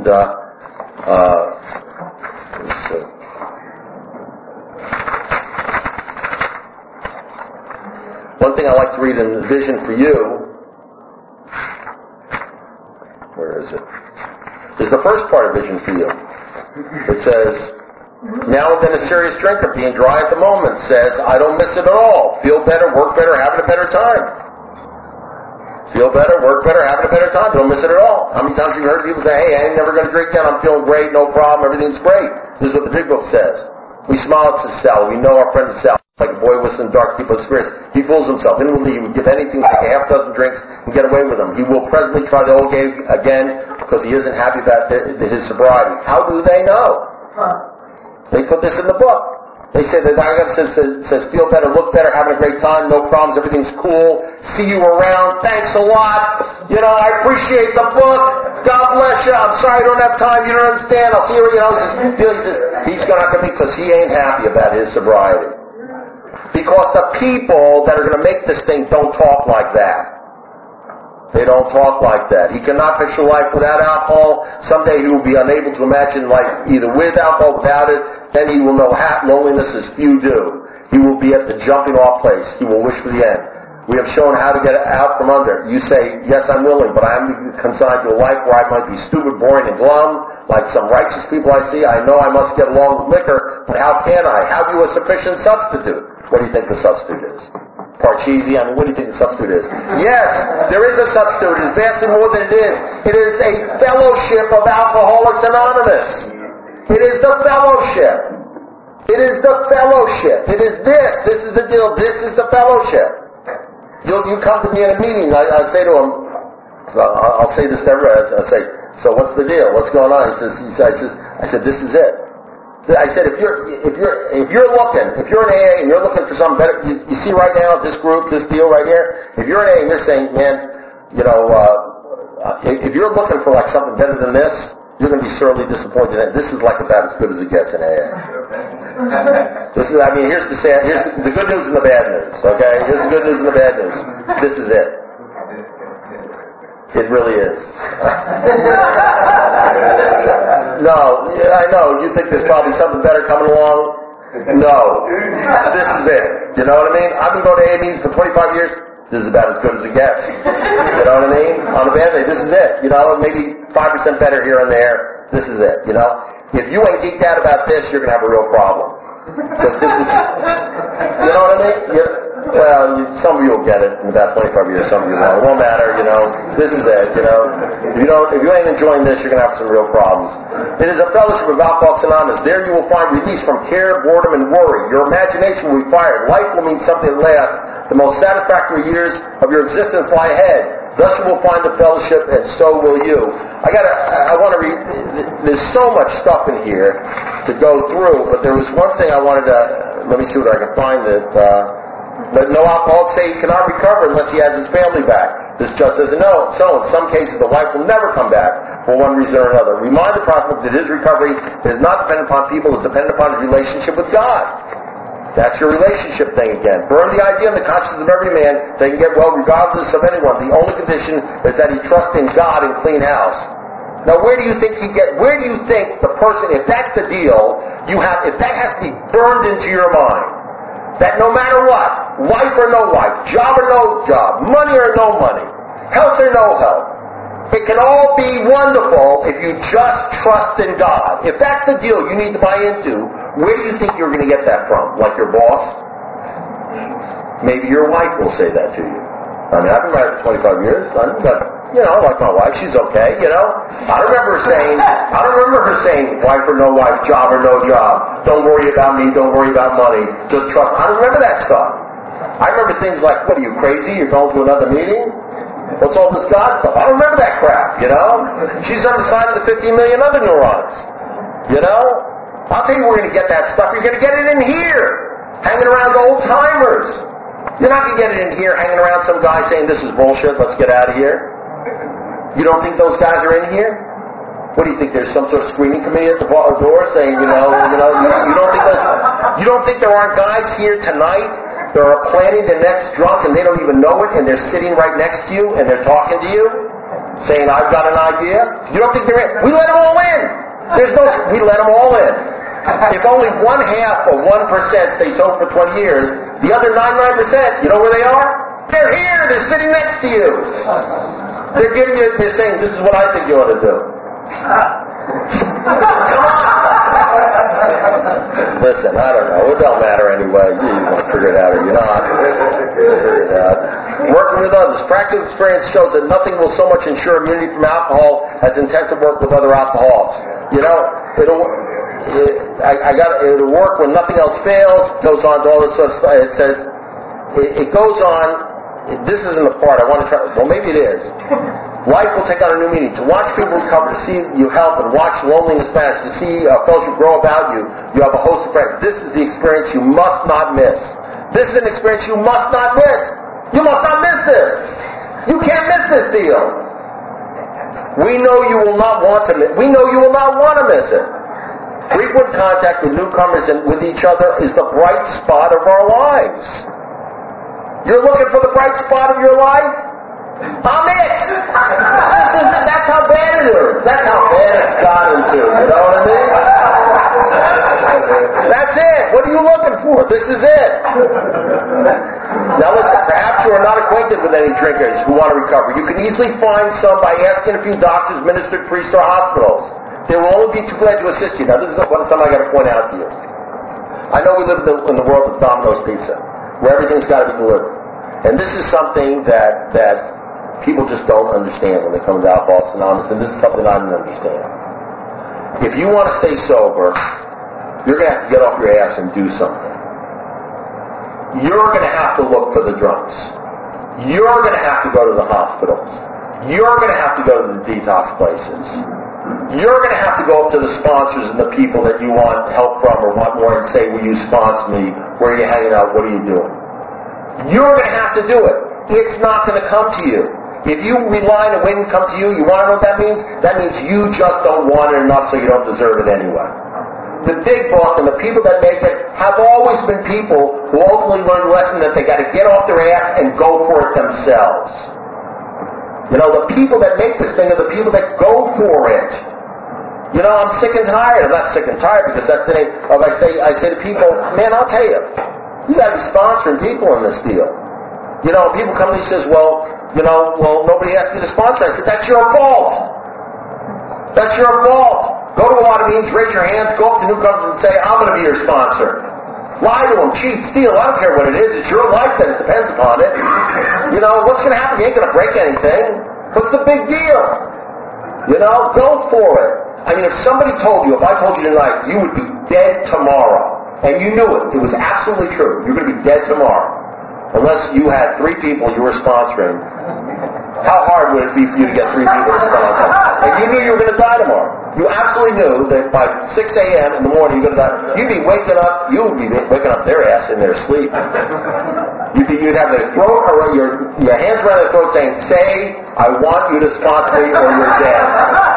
let's see. One thing I like to read in the Vision for You, where is it? Is the first part of Vision for You. It says, now then a serious drinker, being dry at the moment, says, I don't miss it at all. Feel better, work better, having a better time. Feel better, work better, having a better time. Don't miss it at all. How many times have you heard people say, hey, I ain't never going to drink again. I'm feeling great, no problem, everything's great. This is what the Big Book says. We smile at Sal. We know our friend Sal. Like a boy whistling dark people experience. He fools himself. Inwardly, he would give anything to take a half dozen drinks and get away with them. He will presently try the old game again because he isn't happy about his sobriety. How do they know? They put this in the book. They say that God says feel better, look better, having a great time, no problems, everything's cool, see you around, thanks a lot, I appreciate the book, God bless you, I'm sorry I don't have time, you don't understand, I'll see you, he's not going to be, because he ain't happy about his sobriety. Because the people that are going to make this thing don't talk like that. They don't talk like that. He cannot picture life without alcohol. Someday he will be unable to imagine life either with alcohol or without it. Then he will know loneliness as few do. He will be at the jumping off place. He will wish for the end. We have shown how to get out from under. You say, yes, I'm willing, but I am consigned to a life where I might be stupid, boring, and glum, like some righteous people I see. I know I must get along with liquor, but how can I? Have you a sufficient substitute? What do you think the substitute is? Parcheesi? What do you think the substitute is? Yes, there is a substitute. It is vastly more than it is. It is a fellowship of Alcoholics Anonymous. It is the fellowship. It is the fellowship. It is this. This is the deal. This is the fellowship. You come to me in a meeting, I say to him, I'll say this to everybody, I say, so what's the deal? What's going on? I said, this is it. I said, if you're looking, if you're an AA and you're looking for something better, you see right now this group, this deal right here, if you're an AA and you're saying, man, if you're looking for like something better than this, you're going to be sorely disappointed. This is like about as good as it gets in AA. Here's the good news and the bad news, okay? Here's the good news and the bad news. This is it. It really is. No, I know, you think there's probably something better coming along. No. This is it. You know what I mean? I've been going to AA meetings for 25 years. This is about as good as it gets. You know what I mean? On a bad day, this is it. Maybe 5% better here and there. This is it, If you ain't geeked out about this, you're going to have a real problem. Because this is, you know what I mean? Some of you will get it in about 25 years, some of you won't. It won't matter, This is it, If you ain't enjoying this, you're going to have some real problems. It is a fellowship of Alcoholics Anonymous. There you will find release from care, boredom, and worry. Your imagination will be fired. Life will mean something that lasts. The most satisfactory years of your existence lie ahead. Thus you will find the fellowship, and so will you. I want to read, there's so much stuff in here to go through, but there was one thing I wanted to, let me see what I can find that no alcoholic say he cannot recover unless he has his family back. This just doesn't know. So in some cases the wife will never come back for one reason or another. Remind the prospect that his recovery is not dependent upon people, it's dependent upon his relationship with God. That's your relationship thing again. Burn the idea in the conscience of every man that he can get well regardless of anyone. The only condition is that he trusts in God and clean house. Now where do you think the person, if that's the deal, if that has to be burned into your mind, that no matter what, wife or no wife, job or no job, money or no money, health or no health, it can all be wonderful if you just trust in God. If that's the deal you need to buy into, where do you think you're going to get that from? Like your boss? Maybe your wife will say that to you. I've been married for 25 years. Like my wife, she's okay, I don't remember her saying, wife or no wife, job or no job, don't worry about me, don't worry about money, just trust. I don't remember that stuff. I remember things like, what are you, crazy? You're going to another meeting? What's all this God stuff? I don't remember that crap, you know? She's on the side of the 15 million other neurons. You know? I'll tell you where you're going to get that stuff. You're going to get it in here, hanging around old timers. You're not going to get it in here hanging around some guy saying this is bullshit, let's get out of here. You don't think those guys are in here? What do you think? There's some sort of screening committee at the door saying, you don't think there aren't guys here tonight that are planning the next drunk and they don't even know it and they're sitting right next to you and they're talking to you saying, I've got an idea? You don't think they're in? We let them all in. We let them all in. If only 1/2 of 1% stays home for 20 years, the other 99%, you know where they are? They're here. They're sitting next to you. They're saying, this is what I think you ought to do. Come on. Listen, I don't know. It don't matter anyway. You want to figure it out or you're not. Figure it out. Working with others. Practical experience shows that nothing will so much ensure immunity from alcohol as intensive work with other alcoholics. You know, it'll work when nothing else fails. It goes on to all this sort of stuff. It says, it goes on. This isn't the part I want to try. Well, maybe it is. Life will take on a new meaning. To watch people recover, to see you help, and watch loneliness vanish, to see a fellowship grow about you, you have a host of friends. This is the experience you must not miss. This is an experience you must not miss. You must not miss this. You can't miss this deal. We know you will not want to miss it. Frequent contact with newcomers and with each other is the bright spot of our lives. You're looking for the bright spot of your life? I'm it! That's how bad it is. That's how bad it's gotten to. You know what I mean? That's it. What are you looking for? This is it. Now listen, perhaps you are not acquainted with any drinkers who want to recover. You can easily find some by asking a few doctors, ministers, priests, or hospitals. They will only be too glad to assist you. Now this is something I got to point out to you. I know we live in the world of Domino's Pizza, where everything's got to be delivered. And this is something that people just don't understand when they come to Alcoholics Anonymous, and this is something I didn't understand. If you want to stay sober, you're going to have to get off your ass and do something. You're going to have to look for the drunks. You're going to have to go to the hospitals. You're going to have to go to the detox places. You're going to have to go up to the sponsors and the people that you want help from or want more and say, will you sponsor me? Where are you hanging out? What are you doing? You're going to have to do it. It's not going to come to you. If you rely on it waiting to come to you, you want to know what that means? That means you just don't want it enough so you don't deserve it anyway. The big book and the people that make it have always been people who ultimately learn the lesson that they got to get off their ass and go for it themselves. You know, the people that make this thing are the people that go for it. You know, I'm sick and tired. I'm not sick and tired because that's the name of I say to people, man, I'll tell you, you got to be sponsoring people in this deal. You know, people come to me and says, well, nobody asked me to sponsor. I said, that's your fault. That's your fault. Go to a lot of meetings, raise your hands, go up to newcomers and say, I'm going to be your sponsor. Lie to them, cheat, steal, I don't care what it is. It's your life that it depends upon it. You know, what's going to happen? You ain't going to break anything. What's the big deal? You know, go for it. I mean, if somebody told you, if I told you tonight, you would be dead tomorrow. And you knew it. It was absolutely true. You're going to be dead tomorrow. Unless you had 3 people you were sponsoring. How hard would it be for you to get 3 people to sponsor? And you knew you were going to die tomorrow. You absolutely knew that by 6 a.m. in the morning you're going to die. You would be waking up their ass in their sleep. You'd have their throat or your hands around their throat saying, say, I want you to sponsor me or you're dead.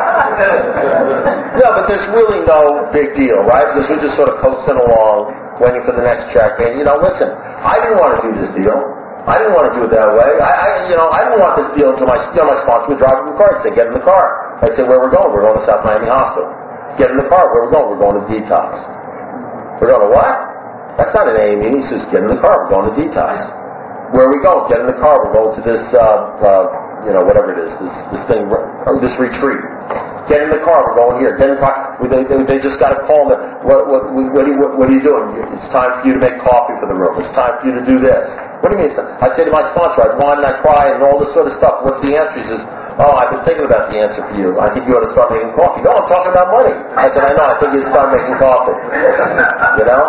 No, but there's really no big deal, right? Because we're just sort of coasting along, waiting for the next check. And, listen, I didn't want to do this deal. I didn't want to do it that way. I didn't want this deal until my sponsor would drive in the car. He'd say, get in the car. I'd say, where we're going? We're going to South Miami Hospital. Get in the car. Where we're going? We're going to detox. We're going to what? That's not an AA meeting. He says, get in the car. We're going to detox. Where are we going? Get in the car. We're going to this, whatever it is, this thing, this retreat. Get in the car. We're going here. Get in the car. They just got to call me. What are you doing? It's time for you to make coffee for the room. It's time for you to do this. What do you mean? I'd say to my sponsor, I'd whine and I'd cry and all this sort of stuff. What's the answer? He says, oh, I've been thinking about the answer for you. I think you ought to start making coffee. No, I'm talking about money. I said, I know. I think you ought to start making coffee. You know?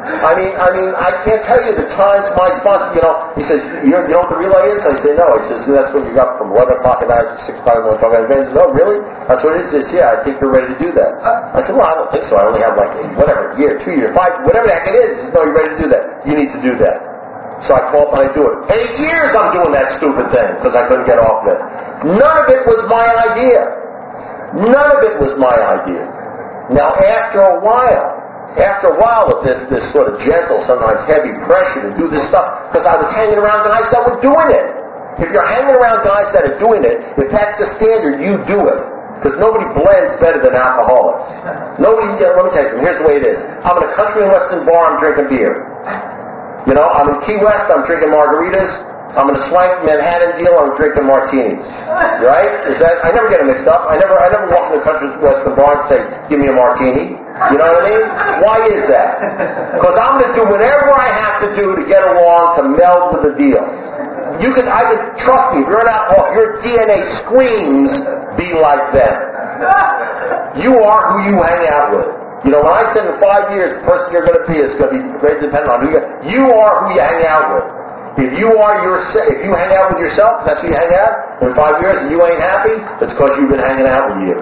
I mean, I can't tell you the times my sponsor, he says, you know what the relay is? I say, no. He says, that's what you got from 11 o'clock at night to 6 o'clock in the morning. He says, oh, really? That's what it is? He says, yeah, I think you're ready to do that. I said, well, I don't think so. I only have a year, 2 years, 5, whatever the heck it is. He says, no, you're ready to do that. You need to do that. So I call up and I do it. 8 years I'm doing that stupid thing because I couldn't get off of it. None of it was my idea. None of it was my idea. Now, after a while of this sort of gentle, sometimes heavy pressure to do this stuff, because I was hanging around guys that were doing it. If you're hanging around guys that are doing it, if that's the standard, you do it. Because nobody blends better than alcoholics. Let me tell you something, here's the way it is. I'm in a country and western bar, I'm drinking beer. I'm in Key West, I'm drinking margaritas. I'm in a swank Manhattan deal, I'm drinking martinis. Right? I never get it mixed up. I never walk in the country western bar and say, give me a martini. You know what I mean? Why is that? Because I'm going to do whatever I have to do to get along, to meld with the deal. Trust me, if you're an alcoholic, your DNA screams, be like them. You are who you hang out with. When I said in 5 years, the person you're going to be is going to be very dependent on who you are who you hang out with. If you hang out with yourself, that's who you hang out, in 5 years and you ain't happy, it's because you've been hanging out with you.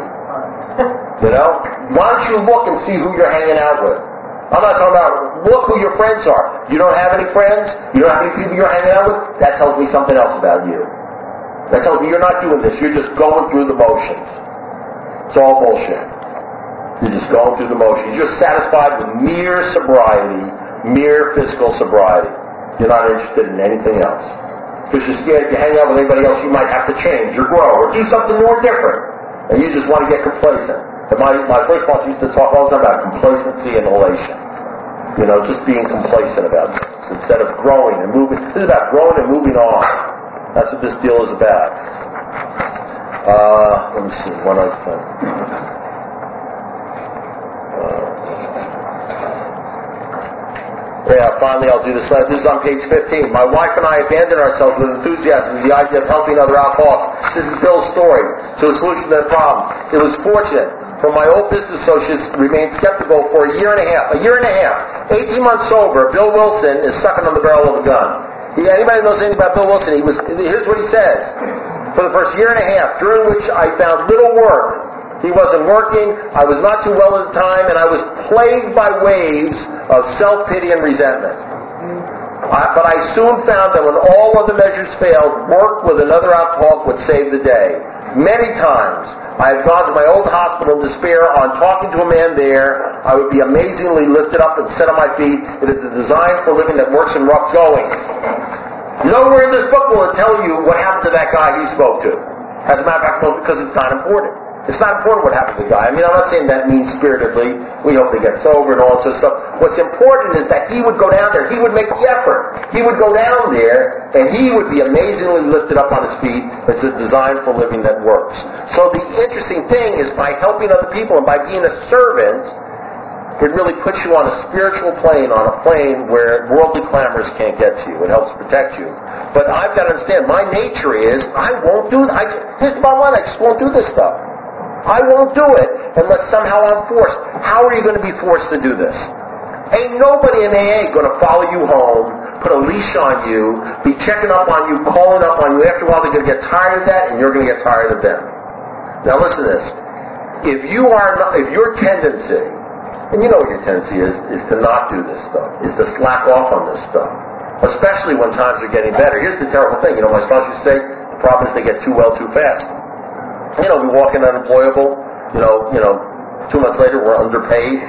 Why don't you look and see who you're hanging out with? I'm not talking about, look who your friends are. You don't have any friends? You don't have any people you're hanging out with? That tells me something else about you. That tells me you're not doing this. You're just going through the motions. It's all bullshit. You're just going through the motions. You're satisfied with mere sobriety, mere physical sobriety. You're not interested in anything else. Because you're scared if you hang out with anybody else, you might have to change or grow or do something new or different. And you just want to get complacent. And my first boss used to talk all the time about complacency and elation. Just being complacent about things instead of growing and moving. This is about growing and moving on. That's what this deal is about. Let me see, one other thing. Finally I'll do this. This is on page 15. My wife and I abandoned ourselves with enthusiasm to the idea of helping other alcoholics. This is Bill's story. So a solution to that problem. It was fortunate for my old business associates remained skeptical for a year and a half. 18 months sober, Bill Wilson is sucking on the barrel of a gun. Anybody knows anything about Bill Wilson? Here's what he says. For the first year and a half, during which I found little work. He wasn't working, I was not too well at the time, and I was plagued by waves of self-pity and resentment. But I soon found that when all other measures failed, work with another alcoholic would save the day. Many times, I had gone to my old hospital in despair. On talking to a man there, I would be amazingly lifted up and set on my feet. It is a design for living that works in rough going. Nowhere in this book will it tell you what happened to that guy he spoke to. As a matter of fact, because it's not important. It's not important what happened to the guy. I'm not saying that mean-spiritedly. We hope they get sober and all that sort of stuff. What's important is that he would go down there. He would make the effort. He would go down there, and he would be amazingly lifted up on his feet. It's a design for living that works. So the interesting thing is by helping other people and by being a servant, it really puts you on a spiritual plane, on a plane where worldly clamors can't get to you. It helps protect you. But I've got to understand, my nature is, I won't do it. Here's the bottom line, I just won't do this stuff. I won't do it unless somehow I'm forced. How are you going to be forced to do this? Ain't nobody in AA going to follow you home, put a leash on you, be checking up on you, calling up on you. After a while, they're going to get tired of that, and you're going to get tired of them. Now listen to this. If your tendency, and you know what your tendency is to not do this stuff, is to slack off on this stuff, especially when times are getting better. Here's the terrible thing. My sponsor used to say, the problem is they get too well too fast. We walk in unemployable, 2 months later we're underpaid,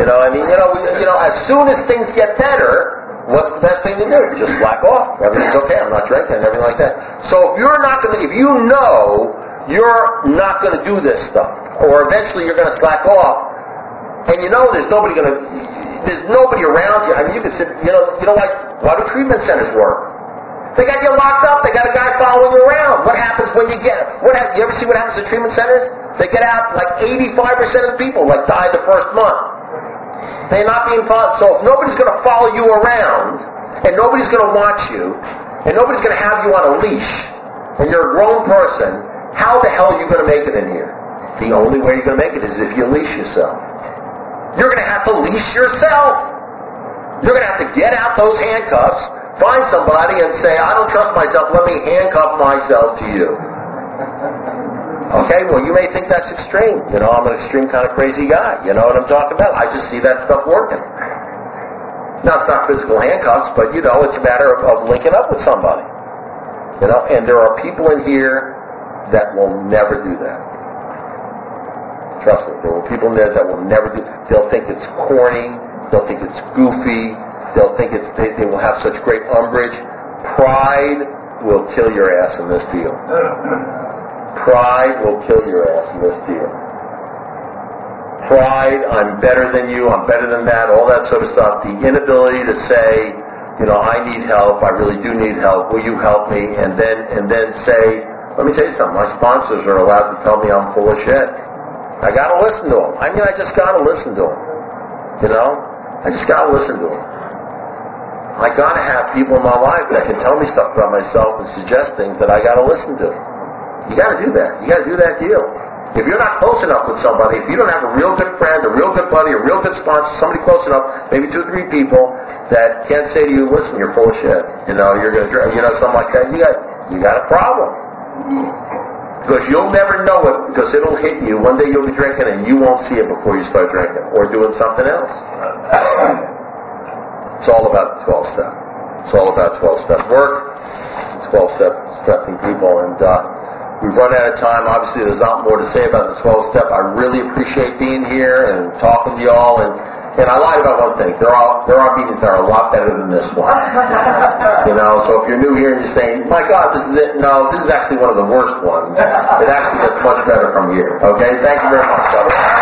as soon as things get better, what's the best thing to do? Just slack off. Everything's okay, I'm not drinking and everything like that. So if you're not going to, if you know you're not going to do this stuff, or eventually you're going to slack off, and there's nobody around you. I mean, you can sit, why do treatment centers work? They got you locked up. They got a guy following you around. What happens when you get... You ever see what happens at treatment centers? They get out, 85% of the people, die the first month. They're not being followed. So if nobody's going to follow you around, and nobody's going to watch you, and nobody's going to have you on a leash, and you're a grown person, how the hell are you going to make it in here? The only way you're going to make it is if you leash yourself. You're going to have to leash yourself. You're going to have to get out those handcuffs, find somebody and say, I don't trust myself, let me handcuff myself to you. Okay, well, you may think that's extreme. I'm an extreme kind of crazy guy. You know what I'm talking about? I just see that stuff working. Now, it's not physical handcuffs, but, it's a matter of linking up with somebody. And there are people in here that will never do that. Trust me, there are people in there that will never do. They'll think it's corny. They'll think it's goofy. They'll think they will have such great umbrage. Pride will kill your ass in this deal. Pride will kill your ass in this deal. Pride, I'm better than you, I'm better than that, all that sort of stuff. The inability to say, I need help, I really do need help, will you help me? And then say, let me tell you something, my sponsors are allowed to tell me I'm full of shit. I gotta listen to them. I just gotta listen to them. I just gotta listen to them. I gotta have people in my life that can tell me stuff about myself and suggest things that I gotta listen to. You gotta do that. You gotta do that deal. If you're not close enough with somebody, if you don't have a real good friend, a real good buddy, a real good sponsor, somebody close enough, maybe 2 or 3 people that can't say to you, listen, you're full of shit. You're gonna, something like that. You got a problem. Because you'll never know it, because it'll hit you. One day you'll be drinking and you won't see it before you start drinking, or doing something else. It's all about the 12-step. It's all about 12-step work, 12-step stepping people, and we've run out of time. Obviously, there's not more to say about the 12-step. I really appreciate being here and talking to y'all. And I lied about one thing. There are meetings that are a lot better than this one. So if you're new here and you're saying, my God, this is it. No, this is actually one of the worst ones. It actually gets much better from here. Okay? Thank you very much, brother.